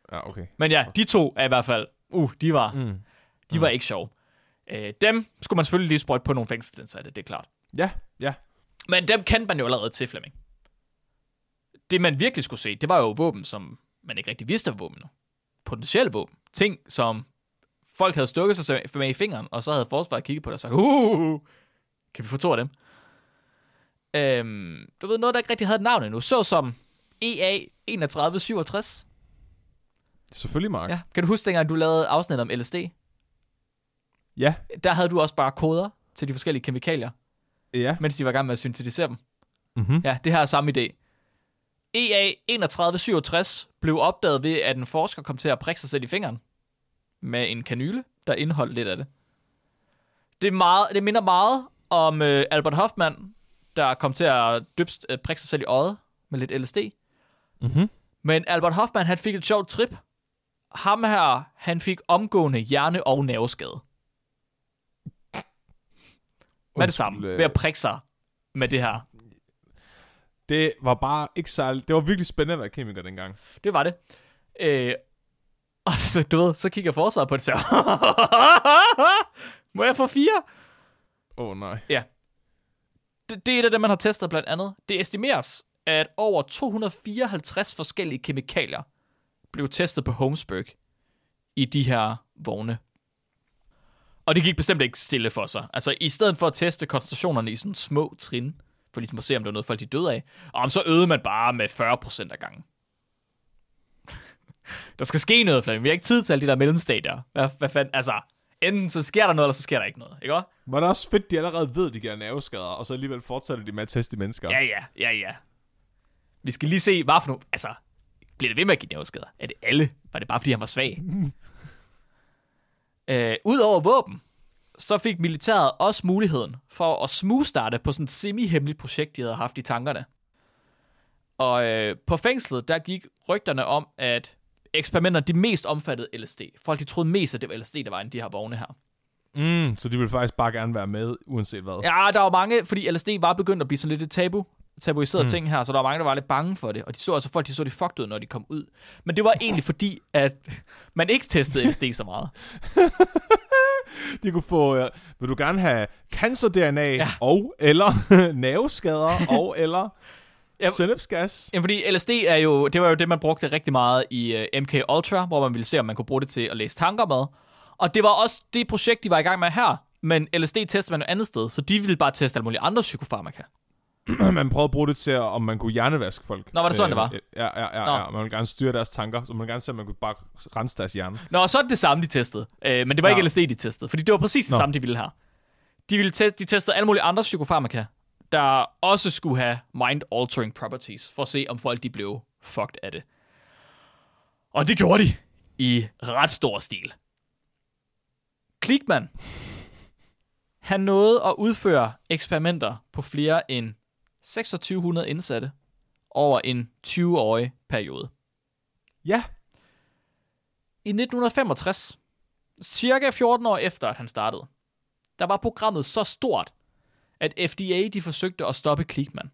[SPEAKER 2] Ja, okay.
[SPEAKER 3] Men ja, de to er i hvert fald, uh, de var,
[SPEAKER 2] Mm.
[SPEAKER 3] de var ikke sjove. Øh, dem skulle man selvfølgelig lige sprøjte på nogle fængselsindsatte, det er klart.
[SPEAKER 2] Ja, ja.
[SPEAKER 3] Men dem kendte man jo allerede til, Flemming. Det man virkelig skulle se, det var jo våben, som man ikke rigtig vidste var våben nu. Potentielle våben. Ting, som folk havde stukket sig med i fingeren, og så havde forsvaret kigget på det og sagt, uh, kan vi få to af dem? Øhm, du ved, noget, der ikke rigtig havde et navn endnu. Så som E A enogtredive syvogtres.
[SPEAKER 2] Selvfølgelig, Mark.
[SPEAKER 3] Ja. Kan du huske, dengang du lavede afsnit om L S D?
[SPEAKER 2] Ja.
[SPEAKER 3] Der havde du også bare koder til de forskellige kemikalier,
[SPEAKER 2] Ja.
[SPEAKER 3] mens de var i gang med at syntetisere dem.
[SPEAKER 2] Mm-hmm.
[SPEAKER 3] Ja, det her er samme idé. E A enogtredive syvogtres blev opdaget ved, at en forsker kom til at prikke sig selv i fingeren med en kanyle, der indeholdt lidt af det. Det, er meget, det minder meget om øh, Albert Hoffman, der kom til at dybt, øh, prikke sig selv i øjet med lidt L S D.
[SPEAKER 2] Mm-hmm.
[SPEAKER 3] Men Albert Hoffman, han fik et sjovt trip. Ham her, han fik omgående hjerne- og nerveskade. Med det samme, ved at prikke sig med det her.
[SPEAKER 2] Det var bare ikke særlig... Det var virkelig spændende at være kemiker dengang.
[SPEAKER 3] Det var det. Øh, og så, du ved, så kigger forsvaret på det, og må jeg få fire?
[SPEAKER 2] Åh, oh, nej.
[SPEAKER 3] Ja. Det, det er et af dem, man har testet blandt andet. Det estimeres, at over to hundrede fireoghalvtreds forskellige kemikalier blev testet på Holmesburg i de her vogne. Og det gik bestemt ikke stille for sig. Altså, i stedet for at teste koncentrationerne i sådan små trin, for ligesom at se, om der var noget, folk de døde af, og så øgede man bare med fyrre procent af gangen. Der skal ske noget, Flemming. Vi har ikke tid til alle de der mellemstadier. Hvad, hvad fanden? Altså, enten så sker der noget, eller så sker der ikke noget. Ikke også?
[SPEAKER 2] Var det også fedt, de allerede ved, de giver nerveskader, og så alligevel fortsætter de med at teste mennesker?
[SPEAKER 3] Ja, ja, ja, ja. Vi skal lige se, hvad for nogle... Altså, bliver det ved med at give nerveskader? Er det alle? Var det bare, fordi han var svag? øh, Udover våben, så fik militæret også muligheden for at smugstarte på sådan et semi-hemmeligt projekt, de havde haft i tankerne. Og øh, på fængslet, der gik rygterne om, at eksperimenter, de mest omfattede L S D. Folk, de troede mest, at det var L S D, der var inde i de her vogne her.
[SPEAKER 2] Mm, så de ville faktisk bare gerne være med, uanset hvad?
[SPEAKER 3] Ja, der var mange, fordi L S D var begyndt at blive sådan lidt et tabu, tabuiseret mm. ting her, så der var mange, der var lidt bange for det. Og de så altså folk, de så de fucked ud, når de kom ud. Men det var egentlig fordi, at man ikke testede L S D så meget.
[SPEAKER 2] De kunne få, uh, vil du gerne have cancer-D N A,
[SPEAKER 3] Ja.
[SPEAKER 2] og eller nerveskader, og eller
[SPEAKER 3] Ja,
[SPEAKER 2] sennepsgas?
[SPEAKER 3] Jamen, fordi L S D er jo, det var jo det, man brugte rigtig meget i uh, M K Ultra, hvor man ville se, om man kunne bruge det til at læse tanker med. Og det var også det projekt, de var i gang med her. Men L S D testede man et andet sted, så de ville bare teste alle mulige andre psykofarmaka.
[SPEAKER 2] Man prøvede at bruge det til, om man kunne hjernevaske folk.
[SPEAKER 3] Nå, var det sådan, det var?
[SPEAKER 2] Ja, ja, ja, ja. Man ville gerne styre deres tanker, så man ville gerne se, om man kunne bare rense deres hjerne.
[SPEAKER 3] Nå, så er det det samme, de testede. Øh, men det var
[SPEAKER 2] Ja.
[SPEAKER 3] ikke L S D, de testede. Fordi det var præcis det
[SPEAKER 2] Nå.
[SPEAKER 3] samme, de ville her. De, ville teste, de testede alle mulige andre psykofarmaka, der også skulle have mind-altering properties, for at se, om folk de blev fucked af det. Og det gjorde de i ret stor stil. Kligman, han nåede at udføre eksperimenter på flere end seksogtyve hundrede indsatte over en tyve-årig periode.
[SPEAKER 2] Ja.
[SPEAKER 3] I nitten femogtres, cirka fjorten år efter, at han startede, der var programmet så stort, at F D A de forsøgte at stoppe Kligman.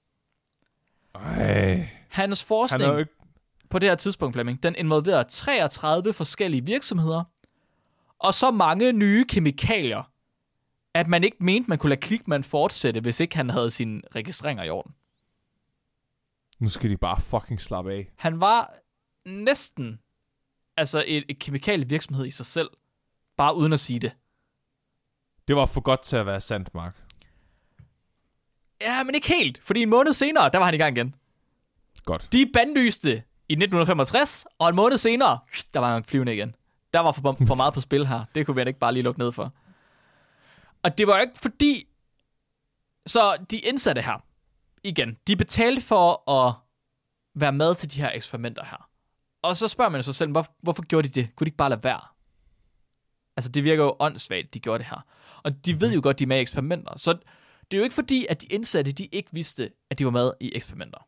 [SPEAKER 2] Ej.
[SPEAKER 3] Hans
[SPEAKER 2] Han
[SPEAKER 3] forskning
[SPEAKER 2] er jo ikke...
[SPEAKER 3] på det her tidspunkt, Flemming, den involverer treogtredive forskellige virksomheder, og så mange nye kemikalier, at man ikke mente, man kunne lade Kligman fortsætte, hvis ikke han havde sine registreringer i orden.
[SPEAKER 2] Nu skal de bare fucking slappe af.
[SPEAKER 3] Han var næsten altså et, et kemikalievirksomhed i sig selv, bare uden at sige det.
[SPEAKER 2] Det var for godt til at være sandt, Mark.
[SPEAKER 3] Ja, men ikke helt, fordi en måned senere, der var han i gang igen.
[SPEAKER 2] Godt.
[SPEAKER 3] De bandlyste i nitten femogtres, og en måned senere, der var han flyvende igen. Der var for, for meget på spil her. Det kunne vi ikke bare lige lukke ned for. Og det var jo ikke fordi... Så de indsatte her, igen, de betalte for at være med til de her eksperimenter her. Og så spørger man sig selv, hvor, hvorfor gjorde de det? Kunne de ikke bare lade være? Altså, det virker jo åndssvagt, de gjorde det her. Og de ved jo godt, de er med i eksperimenter. Så det er jo ikke fordi, at de indsatte, de ikke vidste, at de var med i eksperimenter.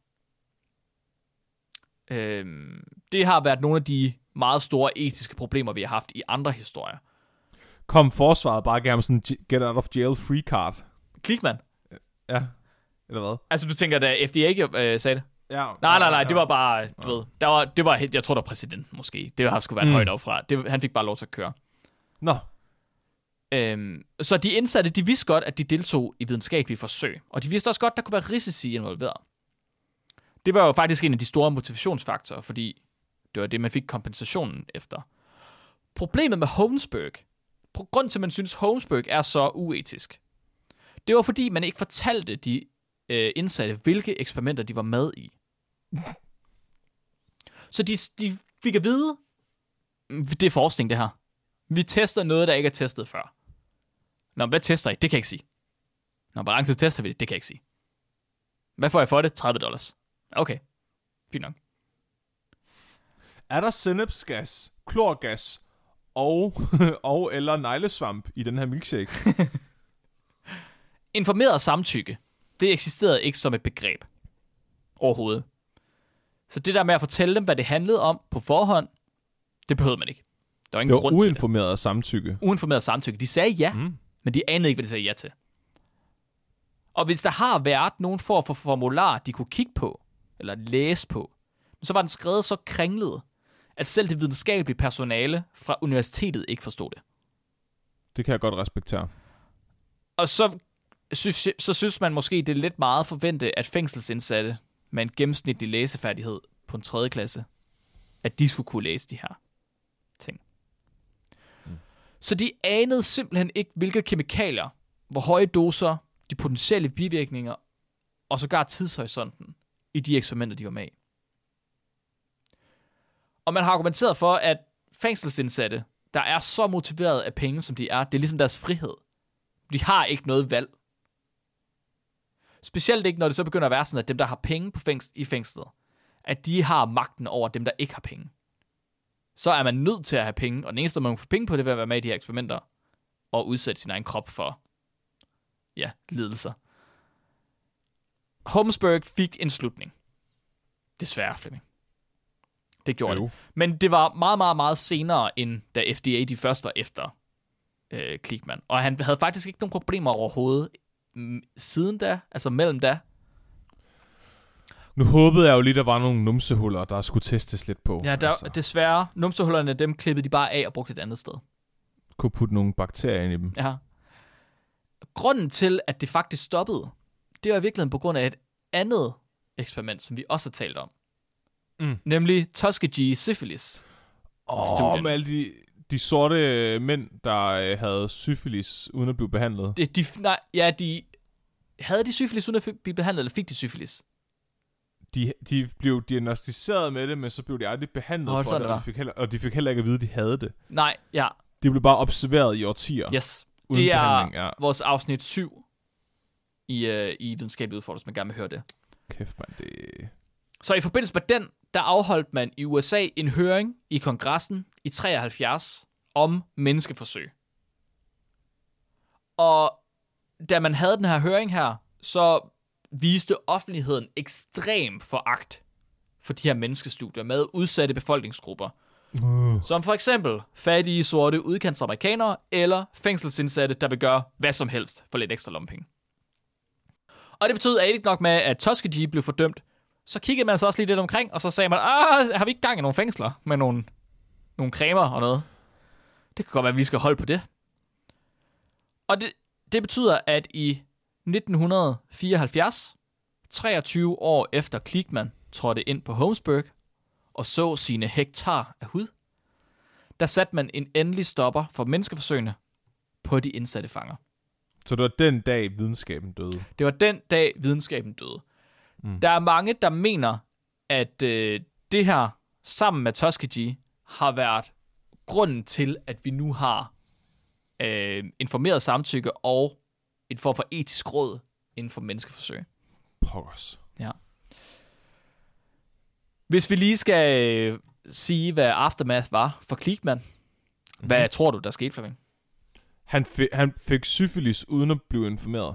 [SPEAKER 3] Øhm, det har været nogle af de meget store etiske problemer, vi har haft i andre historier.
[SPEAKER 2] Kom forsvaret bare gerne sådan en get out of jail free card?
[SPEAKER 3] Kligman?
[SPEAKER 2] Ja. Eller hvad?
[SPEAKER 3] Altså, du tænker, da F D A øh, sagde det?
[SPEAKER 2] Ja,
[SPEAKER 3] nej, nej, nej, det var bare, du ved, der var, det var, jeg tror, der var præsidenten måske. Det har sgu været mm. højt op fra. Det, han fik bare lov til at køre.
[SPEAKER 2] Nå.
[SPEAKER 3] Øhm, så de indsatte, de vidste godt, at de deltog i videnskabelige forsøg. Og de vidste også godt, at der kunne være risici involveret. Det var jo faktisk en af de store motivationsfaktorer, fordi det var det, man fik kompensationen efter. Problemet med Holmesburg, grunden til, at man synes, Holmesburg er så uetisk, det var fordi, man ikke fortalte de øh, indsatte, hvilke eksperimenter de var med i. Så de, de fik at vide, det er forskning, det her. Vi tester noget, der ikke er testet før. Nå, hvad tester I? Det kan jeg ikke sige. Nå, hvor lang tid tester vi det? Det kan jeg ikke sige. Hvad får jeg for det? tredive dollars. Okay, fint nok.
[SPEAKER 2] Er der sennepsgas, klorgas og, og eller neglesvamp i den her milkshake?
[SPEAKER 3] Informeret samtykke, det eksisterede ikke som et begreb overhovedet. Så det der med at fortælle dem, hvad det handlede om på forhånd, det behøvede man ikke. Der var ingen
[SPEAKER 2] det var
[SPEAKER 3] grund til det.
[SPEAKER 2] uinformeret samtykke.
[SPEAKER 3] Uinformeret samtykke. De sagde ja, mm. men de anede ikke, hvad de sagde ja til. Og hvis der har været nogen form for formular, de kunne kigge på, eller læse på, så var den skrevet så kringlet, at selv det videnskabelige personale fra universitetet ikke forstod det.
[SPEAKER 2] Det kan jeg godt respektere.
[SPEAKER 3] Og så synes, så synes man måske, det er lidt meget forvente, at fængselsindsatte med en gennemsnitlig læsefærdighed på en tredje klasse, at de skulle kunne læse de her ting. Mm. Så de anede simpelthen ikke, hvilke kemikalier, hvor høje doser, de potentielle bivirkninger, og sågar tidshorisonten i de eksperimenter, de var med i. Og man har argumenteret for, at fængselsindsatte, der er så motiveret af penge, som de er, det er ligesom deres frihed. De har ikke noget valg. Specielt ikke, når det så begynder at være sådan, at dem, der har penge på fængsel, i fængslet, at de har magten over dem, der ikke har penge. Så er man nødt til at have penge, og den eneste, man kan få penge på, det er at være med i de her eksperimenter, og udsætte sin egen krop for, ja, lidelser. Holmesburg fik en slutning. Desværre, Flemming. Det gjorde det. Men det var meget, meget, meget senere, end da F D A de først var efter øh, Klickman. Og han havde faktisk ikke nogen problemer overhovedet m- siden da, altså mellem da.
[SPEAKER 2] Nu håbede jeg jo lige, der var nogle numsehuller, der skulle testes lidt på.
[SPEAKER 3] Ja, der,
[SPEAKER 2] altså.
[SPEAKER 3] Desværre. Numsehullerne, dem klippede de bare af og brugte et andet sted.
[SPEAKER 2] Kunne putte nogle bakterier ind i dem.
[SPEAKER 3] Ja. Grunden til, at det faktisk stoppede, det var i virkeligheden på grund af et andet eksperiment, som vi også har talt om. Mm. Nemlig Tuskegee syphilis.
[SPEAKER 2] Åh, oh, med alle de, de sorte mænd, der øh, havde syfilis uden at blive behandlet.
[SPEAKER 3] De, de, nej, ja, de havde de syfilis uden at blive behandlet, eller fik de syfilis?
[SPEAKER 2] De, de blev diagnosticeret med det, men så blev de aldrig behandlet
[SPEAKER 3] oh,
[SPEAKER 2] for det, det og, de fik heller, og de fik heller ikke at vide, at de havde det.
[SPEAKER 3] Nej, ja.
[SPEAKER 2] De blev bare observeret i årtier.
[SPEAKER 3] Yes.
[SPEAKER 2] Uden
[SPEAKER 3] det er
[SPEAKER 2] behandling, ja.
[SPEAKER 3] Vores afsnit syv i, uh, i videnskabelig udfordring, hvis man gerne vil høre det.
[SPEAKER 2] Kæft, man, det...
[SPEAKER 3] Så i forbindelse med den, der afholdt man i U S A en høring i kongressen i treoghalvfjerds om menneskeforsøg. Og da man havde den her høring her, så viste offentligheden ekstrem foragt for de her menneskestudier med udsatte befolkningsgrupper. Uh. Som for eksempel fattige, sorte, udkantsamerikanere eller fængselsindsatte, der vil gøre hvad som helst for lidt ekstra lommepenge. Og det betød at ikke nok med, at Tuskegee blev fordømt. Så kiggede man så også lige lidt omkring, og så sagde man, ah, har vi ikke gang i nogle fængsler med nogle, nogle cremer og noget? Det kan godt være, at vi skal holde på det. Og det, det betyder, at i nitten fireoghalvfjerds, treogtyve år efter Klickman trådte ind på Holmesburg og så sine hektar af hud, der satte man en endelig stopper for menneskeforsøgene på de indsatte fanger.
[SPEAKER 2] Så det var den dag, videnskaben døde?
[SPEAKER 3] Det var den dag, videnskaben døde. Mm. Der er mange, der mener, at øh, det her, sammen med Tuskegee, har været grunden til, at vi nu har øh, informeret samtykke og en form for etisk råd inden for menneskeforsøg.
[SPEAKER 2] Pokkers.
[SPEAKER 3] Ja. Hvis vi lige skal øh, sige, hvad aftermath var for Klickman, mm-hmm. hvad tror du, der skete for ham?
[SPEAKER 2] Han, fi- han fik syfilis uden at blive informeret.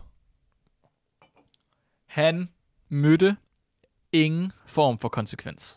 [SPEAKER 3] Han mødte ingen form for konsekvens.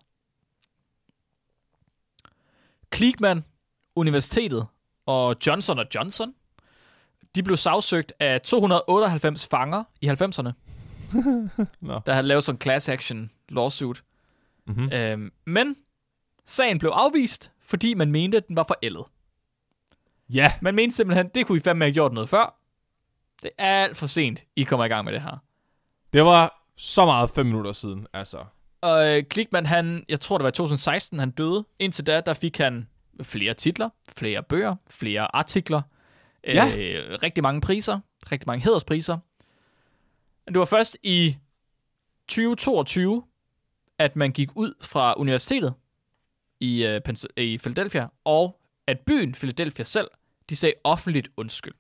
[SPEAKER 3] Klickman, universitetet og Johnson og Johnson, de blev sagsøgt af to hundrede otteoghalvfems fanger i halvfemserne.
[SPEAKER 2] Nå.
[SPEAKER 3] der havde lavet sådan en class action lawsuit.
[SPEAKER 2] Mm-hmm.
[SPEAKER 3] Øhm, men sagen blev afvist, fordi man mente, at den var forældet.
[SPEAKER 2] Ja.
[SPEAKER 3] Man mente simpelthen, det kunne I fandme have gjort noget før. Det er alt for sent, I kommer i gang med det her.
[SPEAKER 2] Det var så meget fem minutter siden, altså.
[SPEAKER 3] Og øh, Klickman, han, jeg tror det var i to tusind og seksten, han døde. Indtil da, der fik han flere titler, flere bøger, flere artikler,
[SPEAKER 2] ja.
[SPEAKER 3] øh, rigtig mange priser, rigtig mange hæderspriser. Det var først i tyve toogtyve, at man gik ud fra universitetet i, øh, Pens- i Philadelphia, og at byen Philadelphia selv, de sagde offentligt undskyld.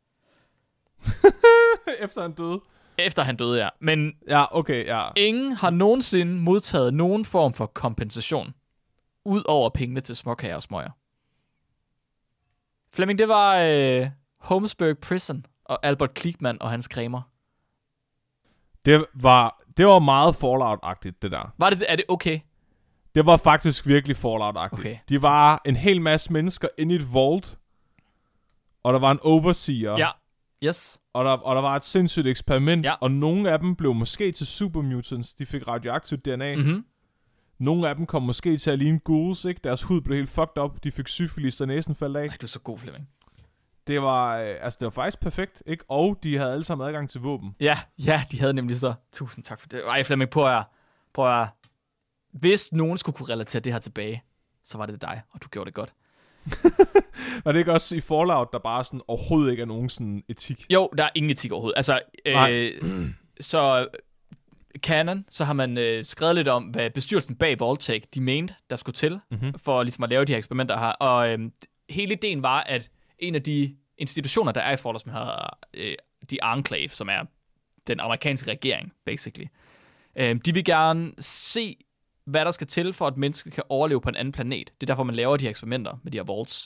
[SPEAKER 2] Efter han døde?
[SPEAKER 3] Efter han døde, ja. Men
[SPEAKER 2] ja, okay, ja.
[SPEAKER 3] ingen har nogensinde modtaget nogen form for kompensation, ud over pengene til småkager og smøger. Flemming, det var øh, Holmesburg Prison og Albert Klickman og hans cremer.
[SPEAKER 2] Det var, det var meget Fallout-agtigt, det der.
[SPEAKER 3] Var det, er det okay?
[SPEAKER 2] Det var faktisk virkelig Fallout-agtigt.
[SPEAKER 3] Okay.
[SPEAKER 2] De var en hel masse mennesker inde i et vault, og der var en overseer.
[SPEAKER 3] Ja, yes.
[SPEAKER 2] Og der, og der var et sindssygt eksperiment,
[SPEAKER 3] ja.
[SPEAKER 2] Og nogle af dem blev måske til supermutants. De fik radioaktivt D N A.
[SPEAKER 3] Mm-hmm.
[SPEAKER 2] Nogle af dem kom måske til at ligne ghouls, ikke? Deres hud blev helt fucked up. De fik syfilis, og næsen faldt af.
[SPEAKER 3] Ej, du er så god, Flemming.
[SPEAKER 2] Det var, altså det var faktisk perfekt, ikke? Og de havde alle sammen adgang til våben.
[SPEAKER 3] Ja, ja, de havde nemlig så. Tusind tak for det. Ej, Flemming, prøv at, prøv at, hvis nogen skulle kunne relatere det her tilbage, så var det dig, og du gjorde det godt.
[SPEAKER 2] Var det ikke også i Fallout, der bare sådan overhovedet ikke er nogen sådan etik?
[SPEAKER 3] Jo, der er ingen etik overhovedet. Altså, øh, så canon, så har man øh, skrevet lidt om, hvad bestyrelsen bag Vault-Tec, de mente, der skulle til,
[SPEAKER 2] mm-hmm.
[SPEAKER 3] for ligesom at lave de her eksperimenter her. Og øh, hele ideen var, at en af de institutioner, der er i Fallout, som hedder øh, The Enclave, som er den amerikanske regering, basically. Øh, de vil gerne se, hvad der skal til, for at mennesker kan overleve på en anden planet. Det er derfor, man laver de her eksperimenter med de her vaults.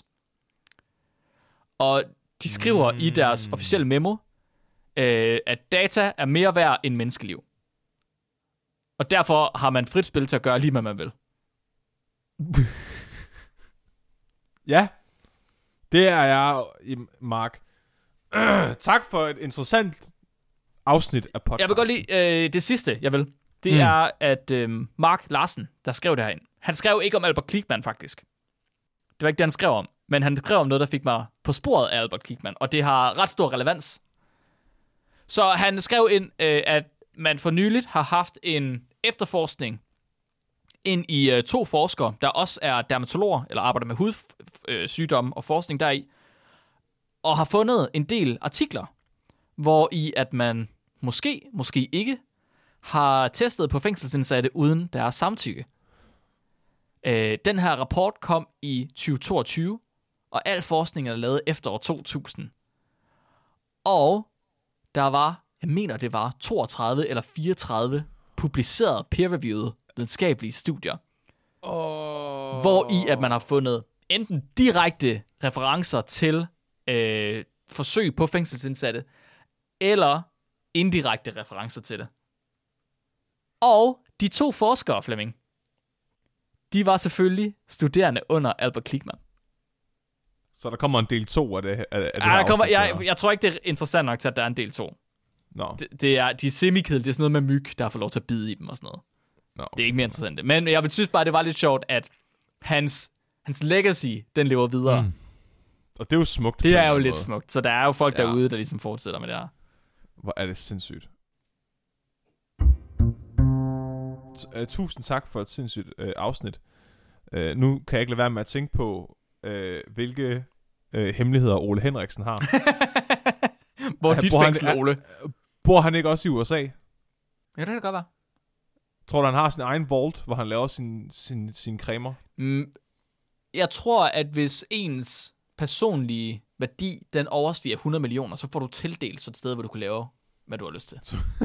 [SPEAKER 3] Og de skriver mm. i deres officielle memo, øh, at data er mere værd end menneskeliv. Og derfor har man frit spil til at gøre lige, hvad man vil.
[SPEAKER 2] Ja, det er jeg, Mark. Øh, tak for et interessant afsnit af podcasten.
[SPEAKER 3] Jeg vil godt lide øh, det sidste, jeg vil. Det mm. er, at øh, Mark Larsen, der skrev det herind. Han skrev ikke om Albert Klickman, faktisk. Det var ikke det, han skrev om. Men han skrev om noget, der fik mig på sporet af Albert Klickman. Og det har ret stor relevans. Så han skrev ind, øh, at man for nyligt har haft en efterforskning ind i øh, to forskere, der også er dermatologer, eller arbejder med hudsygdomme og forskning deri, og har fundet en del artikler, hvor i at man måske, måske ikke, har testet på fængselsindsatte uden deres samtykke. Øh, den her rapport kom i tyve toogtyve, og al forskning er lavet efter år to tusind. Og der var, jeg mener det var toogtredive eller fireogtredive publicerede peer-reviewede videnskabelige studier, oh. hvor i at man har fundet enten direkte referencer til øh, forsøg på fængselsindsatte, eller indirekte referencer til det. Og de to forskere, Flemming, de var selvfølgelig studerende under Albert Klickman.
[SPEAKER 2] Så der kommer en del to af det, af, af det
[SPEAKER 3] ja,
[SPEAKER 2] her
[SPEAKER 3] der kommer,
[SPEAKER 2] afsnit,
[SPEAKER 3] jeg, jeg tror ikke, det er interessant nok til, at der er en del to.
[SPEAKER 2] No.
[SPEAKER 3] Det, det er, de er semi-kedelige. Det er sådan noget med myg, der får lov til at bide i dem og sådan noget.
[SPEAKER 2] No, okay.
[SPEAKER 3] Det er ikke mere interessant. Men jeg synes bare, det var lidt sjovt, at hans, hans legacy, den lever videre. Mm.
[SPEAKER 2] Og det er jo smukt.
[SPEAKER 3] Det er jo lidt måde. smukt. Så der er jo folk
[SPEAKER 2] ja.
[SPEAKER 3] derude, der ligesom fortsætter med det her.
[SPEAKER 2] Hvor er det sindssygt. Uh, tusind tak for et sindssygt uh, afsnit. Uh, nu kan jeg ikke lade være med at tænke på, uh, hvilke uh, hemmeligheder Ole Henriksen har.
[SPEAKER 3] Hvor er dit fængsel, han, Ole?
[SPEAKER 2] Bor han ikke også i U S A?
[SPEAKER 3] Ja, det kan det godt være.
[SPEAKER 2] Tror du, han har sin egen vault, hvor han laver sin, sin, sin cremer?
[SPEAKER 3] Mm, jeg tror, at hvis ens personlige værdi, den overstiger hundrede millioner, så får du tildelt sådan et sted, hvor du kan lave, hvad du har lyst til.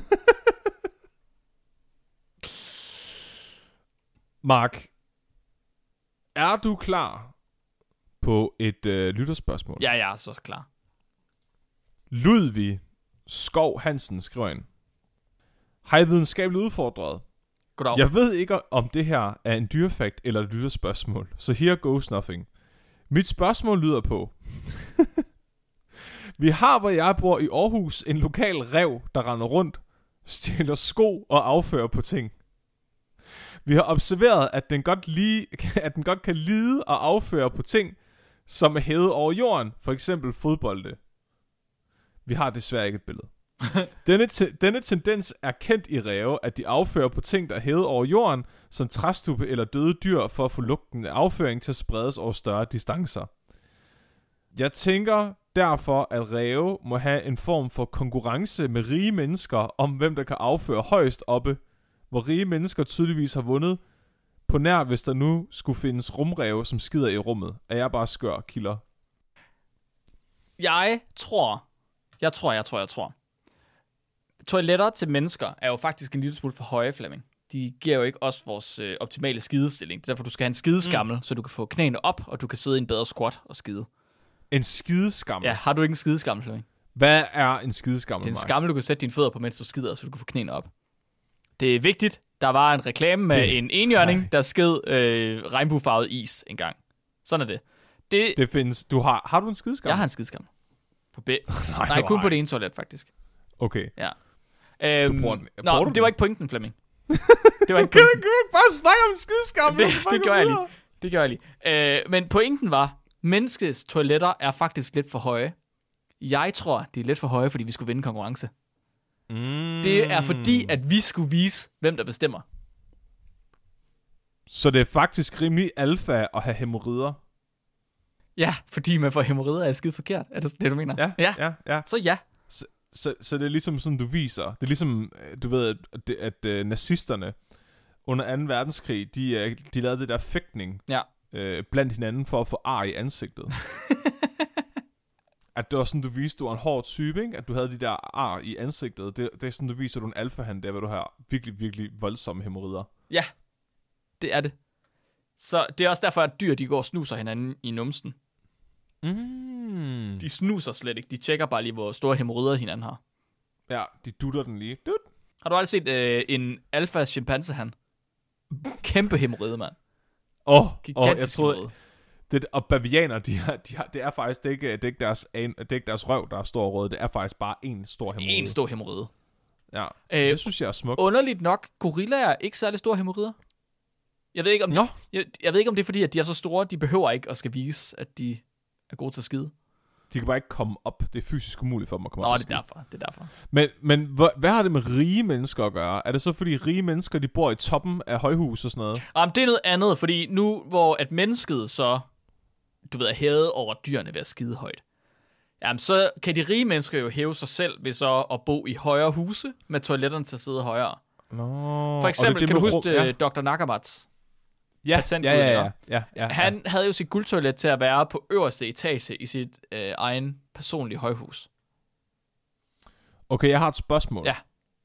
[SPEAKER 2] Mark, er du klar på et øh, lytterspørgsmål?
[SPEAKER 3] Ja, jeg er så klar.
[SPEAKER 2] Ludvig Skov Hansen skriver ind. Hej videnskabeligt udfordret.
[SPEAKER 3] Goddag.
[SPEAKER 2] Jeg ved ikke, om det her er en dyrefakt eller et lytterspørgsmål, så here goes nothing. Mit spørgsmål lyder på. Vi har, hvor jeg bor i Aarhus, en lokal ræv, der render rundt, stjæler sko og affører på ting. Vi har observeret, at den godt, lige, at den godt kan lide og afføre på ting, som er hævet over jorden, for eksempel fodbolde. Vi har desværre ikke et billede. denne, te- denne tendens er kendt i ræve, at de affører på ting, der er hævet over jorden, som træstube eller døde dyr, for at få lugten af afføring til at spredes over større distancer. Jeg tænker derfor, at ræve må have en form for konkurrence med rige mennesker om, hvem der kan afføre højst oppe, hvor rige mennesker tydeligvis har vundet, på nær hvis der nu skulle findes rumræve, som skider i rummet. Er jeg bare skør, kilder?
[SPEAKER 3] Jeg tror, jeg tror, jeg tror, jeg tror. Toiletter til mennesker er jo faktisk en lille smule for høje, Flemming. De giver jo ikke os vores øh, optimale skidestilling. Det er derfor, du skal have en skideskammel, mm. så du kan få knæene op, og du kan sidde i en bedre squat og skide.
[SPEAKER 2] En skideskammel?
[SPEAKER 3] Ja, har du ikke en skideskammel, Flemming?
[SPEAKER 2] Hvad er en skideskammel?
[SPEAKER 3] Det er en skammel, du kan sætte dine fødder på, mens du skider, så du kan få knæene op. Det er vigtigt. Der var en reklame med det, en enhjørning, der sked øh, regnbuefarvet is engang. Sådan er det. Det,
[SPEAKER 2] det findes. Du har, har du en skideskammel?
[SPEAKER 3] Jeg har en skideskammel. På be-
[SPEAKER 2] nej,
[SPEAKER 3] nej, kun på det ene toilet, faktisk.
[SPEAKER 2] Okay.
[SPEAKER 3] Ja. Øhm,
[SPEAKER 2] du bruger den.
[SPEAKER 3] Nå,
[SPEAKER 2] bruger
[SPEAKER 3] det
[SPEAKER 2] den?
[SPEAKER 3] var ikke pointen, Flemming. Det var ikke
[SPEAKER 2] kan
[SPEAKER 3] pointen.
[SPEAKER 2] du ikke bare snakke om skideskammel?
[SPEAKER 3] Det, det gør jeg lige. Det gør jeg lige. Øh, men pointen var, menneskets toiletter er faktisk lidt for høje. Jeg tror, de er lidt for høje, fordi vi skulle vinde konkurrence. Mm. Det er fordi, at vi skulle vise, hvem der bestemmer.
[SPEAKER 2] Så det er faktisk rimelig alfa at have hæmorrider?
[SPEAKER 3] Ja, fordi man får hæmorrider er skide forkert. Er det det, du mener?
[SPEAKER 2] Ja, ja, ja. ja.
[SPEAKER 3] Så ja.
[SPEAKER 2] Så, så, så det er ligesom sådan, du viser. Det er ligesom, du ved, at, at, at, at nazisterne under anden verdenskrig, de, de lavede det der fægtning
[SPEAKER 3] ja.
[SPEAKER 2] øh, blandt hinanden for at få ar i ansigtet. At det var sådan, du viste, du var en hård type, ikke? At du havde de der ar i ansigtet. Det, det er sådan, du viser, du er en alfahand, der hvor du har virkelig, virkelig voldsomme hæmorrider.
[SPEAKER 3] Ja, det er det. Så det er også derfor, at dyr, de går og snuser hinanden i numsen.
[SPEAKER 2] Mm.
[SPEAKER 3] De snuser slet ikke. De tjekker bare lige, hvor store hæmorrider hinanden har.
[SPEAKER 2] Ja, de dutter den lige. Dut.
[SPEAKER 3] Har du aldrig set øh, en alfa chimpansehan? Kæmpe hæmorride, mand.
[SPEAKER 2] Åh, oh, oh, jeg troede...
[SPEAKER 3] Røde.
[SPEAKER 2] Det, og bavianer, de har, de har, det er faktisk det er ikke, det er ikke, deres, det er ikke deres røv, der er stor rød. Det er faktisk bare en stor hæmorride.
[SPEAKER 3] En stor hæmorride.
[SPEAKER 2] Ja,
[SPEAKER 3] øh,
[SPEAKER 2] det synes jeg er smukt.
[SPEAKER 3] Underligt nok, gorillaer er ikke særlig store hæmorrider. Jeg ved ikke, om
[SPEAKER 2] Nå.
[SPEAKER 3] det, jeg, jeg ved ikke, om det er fordi, at de er så store, de behøver ikke at skal vise, at de er gode til at skide.
[SPEAKER 2] De kan bare ikke komme op. Det er fysisk umuligt for dem at komme
[SPEAKER 3] Nå,
[SPEAKER 2] op.
[SPEAKER 3] Nå, det er derfor. Det er derfor.
[SPEAKER 2] Men, men hvad, hvad har det med rige mennesker at gøre? Er det så, fordi rige mennesker, de bor i toppen af højhus og sådan noget?
[SPEAKER 3] Jamen, det er noget andet, fordi nu, hvor at mennesket så, du ved, er hævet over dyrene ved at skide højt, jamen, så kan de rige mennesker jo hæve sig selv ved så at bo i højere huse, med toiletterne til at sidde højere.
[SPEAKER 2] Nå,
[SPEAKER 3] For eksempel, det, det kan du huske
[SPEAKER 2] ja.
[SPEAKER 3] doktor Nakamats?
[SPEAKER 2] Ja, ja, ja, ja, ja, ja, ja.
[SPEAKER 3] Han havde jo sit guldtoilet til at være på øverste etage i sit øh, egen personlige højhus.
[SPEAKER 2] Okay, jeg har et spørgsmål.
[SPEAKER 3] Ja.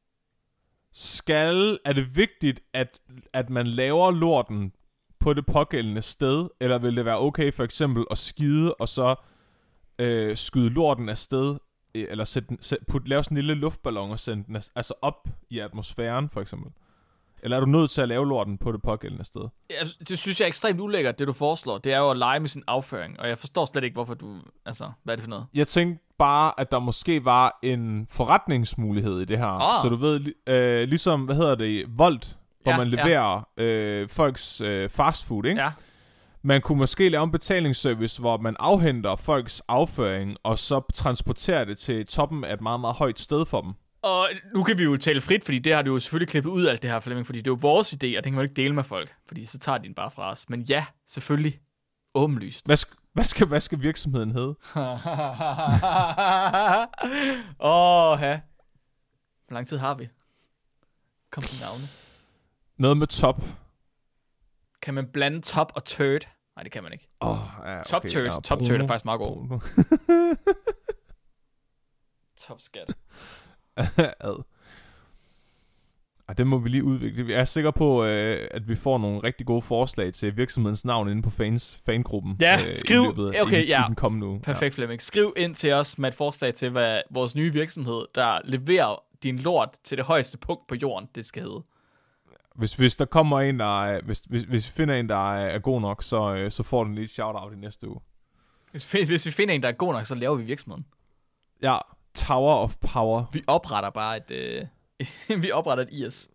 [SPEAKER 2] Skal, er det vigtigt, at, at man laver lorten på det pågældende sted, eller vil det være okay for eksempel at skide, og så øh, skyde lorten afsted, eller sætte, sætte, put, lave sådan en lille luftballon og sende den altså op i atmosfæren, for eksempel? Eller er du nødt til at lave lorten på det pågældende sted?
[SPEAKER 3] Ja, det synes jeg er ekstremt ulækkert, det du foreslår. Det er jo at lege med sin afføring, og jeg forstår slet ikke, hvorfor du... Altså, hvad er det for noget?
[SPEAKER 2] Jeg tænkte bare, at der måske var en forretningsmulighed i det her.
[SPEAKER 3] Ah.
[SPEAKER 2] Så du ved, øh, ligesom, hvad hedder det, Volt, hvor
[SPEAKER 3] ja,
[SPEAKER 2] man leverer ja. øh, folks øh, fastfood, ikke?
[SPEAKER 3] Ja.
[SPEAKER 2] Man kunne måske lave en betalingsservice, hvor man afhenter folks afføring, og så transporterer det til toppen af et meget, meget højt sted for dem.
[SPEAKER 3] Og nu kan vi jo tale frit, fordi det har du jo selvfølgelig klippet ud af alt det her, Flemming, fordi det er jo vores idé, og det kan man jo ikke dele med folk, fordi så tager de den bare fra os. Men ja, selvfølgelig. Åbenlyst.
[SPEAKER 2] Hvad, sk- hvad, skal, hvad skal virksomheden hedde?
[SPEAKER 3] Åh, oh, ja. Hvor lang tid har vi? Kom til navne.
[SPEAKER 2] Noget med top.
[SPEAKER 3] Kan man blande top og turd? Nej, det kan man ikke.
[SPEAKER 2] Oh, ja, okay.
[SPEAKER 3] Top turd.
[SPEAKER 2] Ja,
[SPEAKER 3] top turd er faktisk meget god. Top skat.
[SPEAKER 2] Ad. Ej, det må vi lige udvikle. Jeg er sikker på, øh, at vi får nogle rigtig gode forslag til virksomhedens navn inde på fans, fangruppen.
[SPEAKER 3] Ja,
[SPEAKER 2] øh,
[SPEAKER 3] skriv.
[SPEAKER 2] I løbet,
[SPEAKER 3] Okay,
[SPEAKER 2] i,
[SPEAKER 3] ja.
[SPEAKER 2] I den kommende uge.
[SPEAKER 3] Perfekt, Flemming. Skriv ind til os med et forslag til, hvad vores nye virksomhed, der leverer din lort til det højeste punkt på jorden, det skal hedde.
[SPEAKER 2] Hvis, hvis der kommer en, der er, hvis, hvis, hvis vi finder en, der er, er god nok, så, øh, så får den lige et shout-out i næste uge.
[SPEAKER 3] Hvis, hvis vi finder en, der er god nok, så laver vi virksomheden.
[SPEAKER 2] Ja, Tower of Power.
[SPEAKER 3] Vi opretter bare et, øh, vi opretter et I S.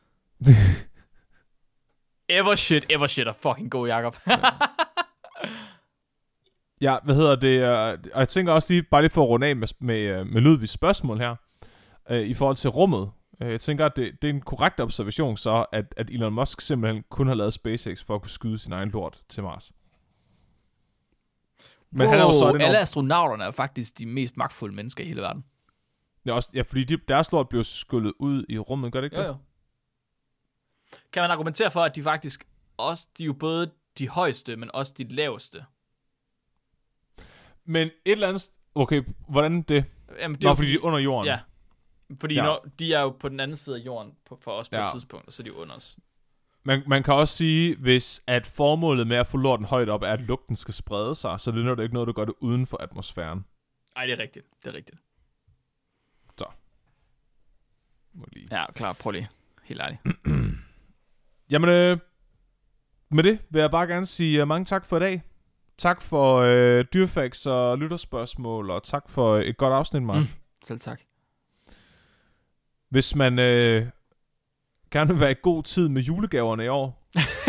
[SPEAKER 3] Ever shit, ever shit er fucking god, Jacob.
[SPEAKER 2] Ja, hvad hedder det? Og jeg tænker også lige, bare lige for at runde af med, med, med Ludvigs spørgsmål her, øh, i forhold til rummet. Jeg tænker, at det, det er en korrekt observation så, at, at Elon Musk simpelthen kun har lavet SpaceX for at kunne skyde sin egen lort til Mars.
[SPEAKER 3] Men wow, han er jo så alle astronauterne er faktisk de mest magtfulde mennesker i hele verden.
[SPEAKER 2] Ja, også, ja fordi de, deres lort bliver skyllet ud i rummet, gør det ikke?
[SPEAKER 3] Jo, jo. Kan man argumentere for, at de faktisk også, de er jo både de højeste, men også de laveste?
[SPEAKER 2] Men et eller andet... Okay, hvordan det?
[SPEAKER 3] Jamen, det
[SPEAKER 2] Nå,
[SPEAKER 3] er
[SPEAKER 2] fordi de er under jorden.
[SPEAKER 3] Ja, fordi
[SPEAKER 2] ja.
[SPEAKER 3] Når, de er jo på den anden side af jorden på, for os på
[SPEAKER 2] ja.
[SPEAKER 3] et tidspunkt, og så er de jo under os.
[SPEAKER 2] Man, man kan også sige, hvis at formålet med at få lorten højt op, er, at lugten skal sprede sig, så det er det ikke noget, der gør det uden for atmosfæren.
[SPEAKER 3] Nej, det er rigtigt. Det er rigtigt.
[SPEAKER 2] Så. Må lige.
[SPEAKER 3] Ja, klar. Prøv lige. Helt ærligt.
[SPEAKER 2] Jamen, øh, med det vil jeg bare gerne sige uh, mange tak for i dag. Tak for øh, dyrfacts og lytterspørgsmål, og tak for et godt afsnit, Mark. Mm,
[SPEAKER 3] selv tak.
[SPEAKER 2] Hvis man øh, gerne vil være i god tid med julegaverne i år,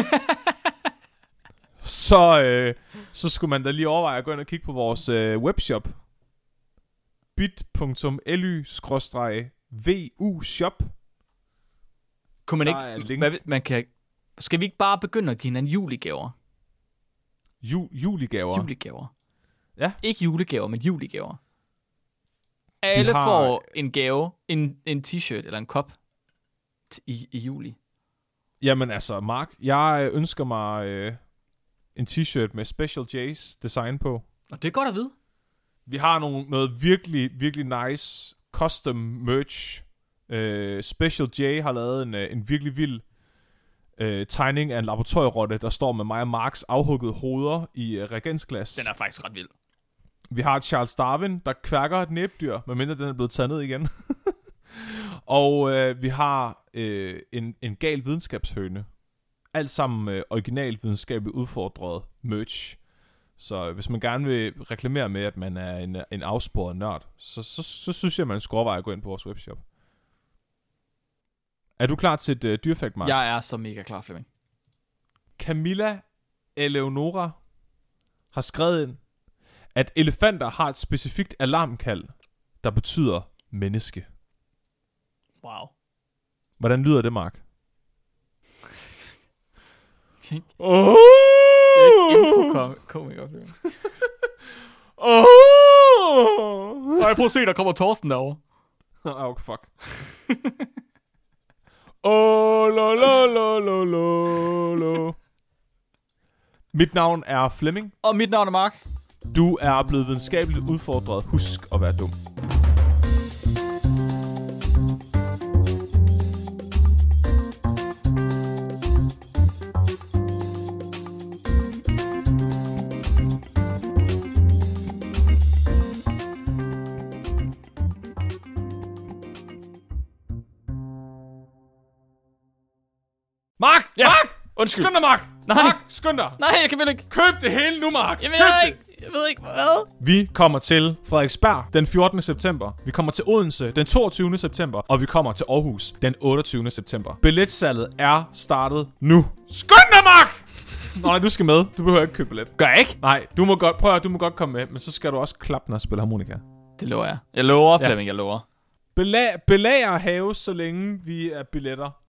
[SPEAKER 2] så, øh, så skulle man da lige overveje at gå ind og kigge på vores øh, webshop. bit punktum l y skråstreg v u shop.
[SPEAKER 3] Kunne man ikke... Hvad, man kan, skal vi ikke bare begynde at give hinanden julegaver?
[SPEAKER 2] Ju, julegaver?
[SPEAKER 3] Julegaver.
[SPEAKER 2] Ja.
[SPEAKER 3] Ikke julegaver, men julegaver. Alle har... får en gave, en, en t-shirt eller en kop t- i, i juli.
[SPEAKER 2] Jamen altså, Mark, jeg ønsker mig øh, en t-shirt med Special J's design på.
[SPEAKER 3] Og det er godt at vide.
[SPEAKER 2] Vi har nogle, noget virkelig, virkelig nice custom merch. Uh, Special J har lavet en, en virkelig vild uh, tegning af en laboratorierotte, der står med mig og Marks afhuggede hoveder i uh, reagensglas.
[SPEAKER 3] Den er faktisk ret vild.
[SPEAKER 2] Vi har Charles Darwin, der kværker et næbdyr, medmindre den er blevet taget ned igen. Og uh, vi har uh, en, en gal videnskabshøne. Alt sammen uh, original videnskabeligt udfordret merch. Så hvis man gerne vil reklamere med, at man er en, en afsporet nørd, så, så, så synes jeg, man skal overveje at gå ind på vores webshop. Er du klar til et uh, dyrfakt, Mark?
[SPEAKER 3] Jeg er så mega klar, Flemming.
[SPEAKER 2] Camilla Eleonora har skrevet ind, at elefanter har et specifikt alarmkald, der betyder menneske.
[SPEAKER 3] Wow.
[SPEAKER 2] Hvordan lyder det, Mark?
[SPEAKER 3] Oh! Info-komiker, Flemming.
[SPEAKER 2] Oh!
[SPEAKER 3] Ej, prøv at se, der kommer Torsten derovre.
[SPEAKER 2] Oh, fuck. Oh, lo, lo, lo, lo, lo, lo. Mit navn er Flemming.
[SPEAKER 3] Og mit navn er Mark.
[SPEAKER 2] Du er blevet videnskabeligt udfordret. Husk at være dum. Mark!
[SPEAKER 3] Ja.
[SPEAKER 2] Mark!
[SPEAKER 3] Undskyld.
[SPEAKER 2] Skynd dig, Mark!
[SPEAKER 3] Nej.
[SPEAKER 2] Mark, skynd dig!
[SPEAKER 3] Nej, jeg kan vel ikke.
[SPEAKER 2] Køb det hele nu, Mark!
[SPEAKER 3] Jamen,
[SPEAKER 2] Køb
[SPEAKER 3] jeg,
[SPEAKER 2] det!
[SPEAKER 3] ikke, jeg ved ikke, hvad?
[SPEAKER 2] Vi kommer til Frederiksberg den fjortende september. Vi kommer til Odense den toogtyvende september. Og vi kommer til Aarhus den otteogtyvende september. Billetsalget er startet nu. Skynd dig, Mark! Nå, nej, du skal med. Du behøver ikke købe billet.
[SPEAKER 3] Gør jeg ikke?
[SPEAKER 2] Nej, du må godt, prøv at du må godt komme med. Men så skal du også klappe, når jeg spiller harmonika.
[SPEAKER 3] Det lover jeg. Jeg lover,
[SPEAKER 2] Ja.
[SPEAKER 3] Flemming, jeg lover.
[SPEAKER 2] Belag, belager haves, så længe vi er billetter.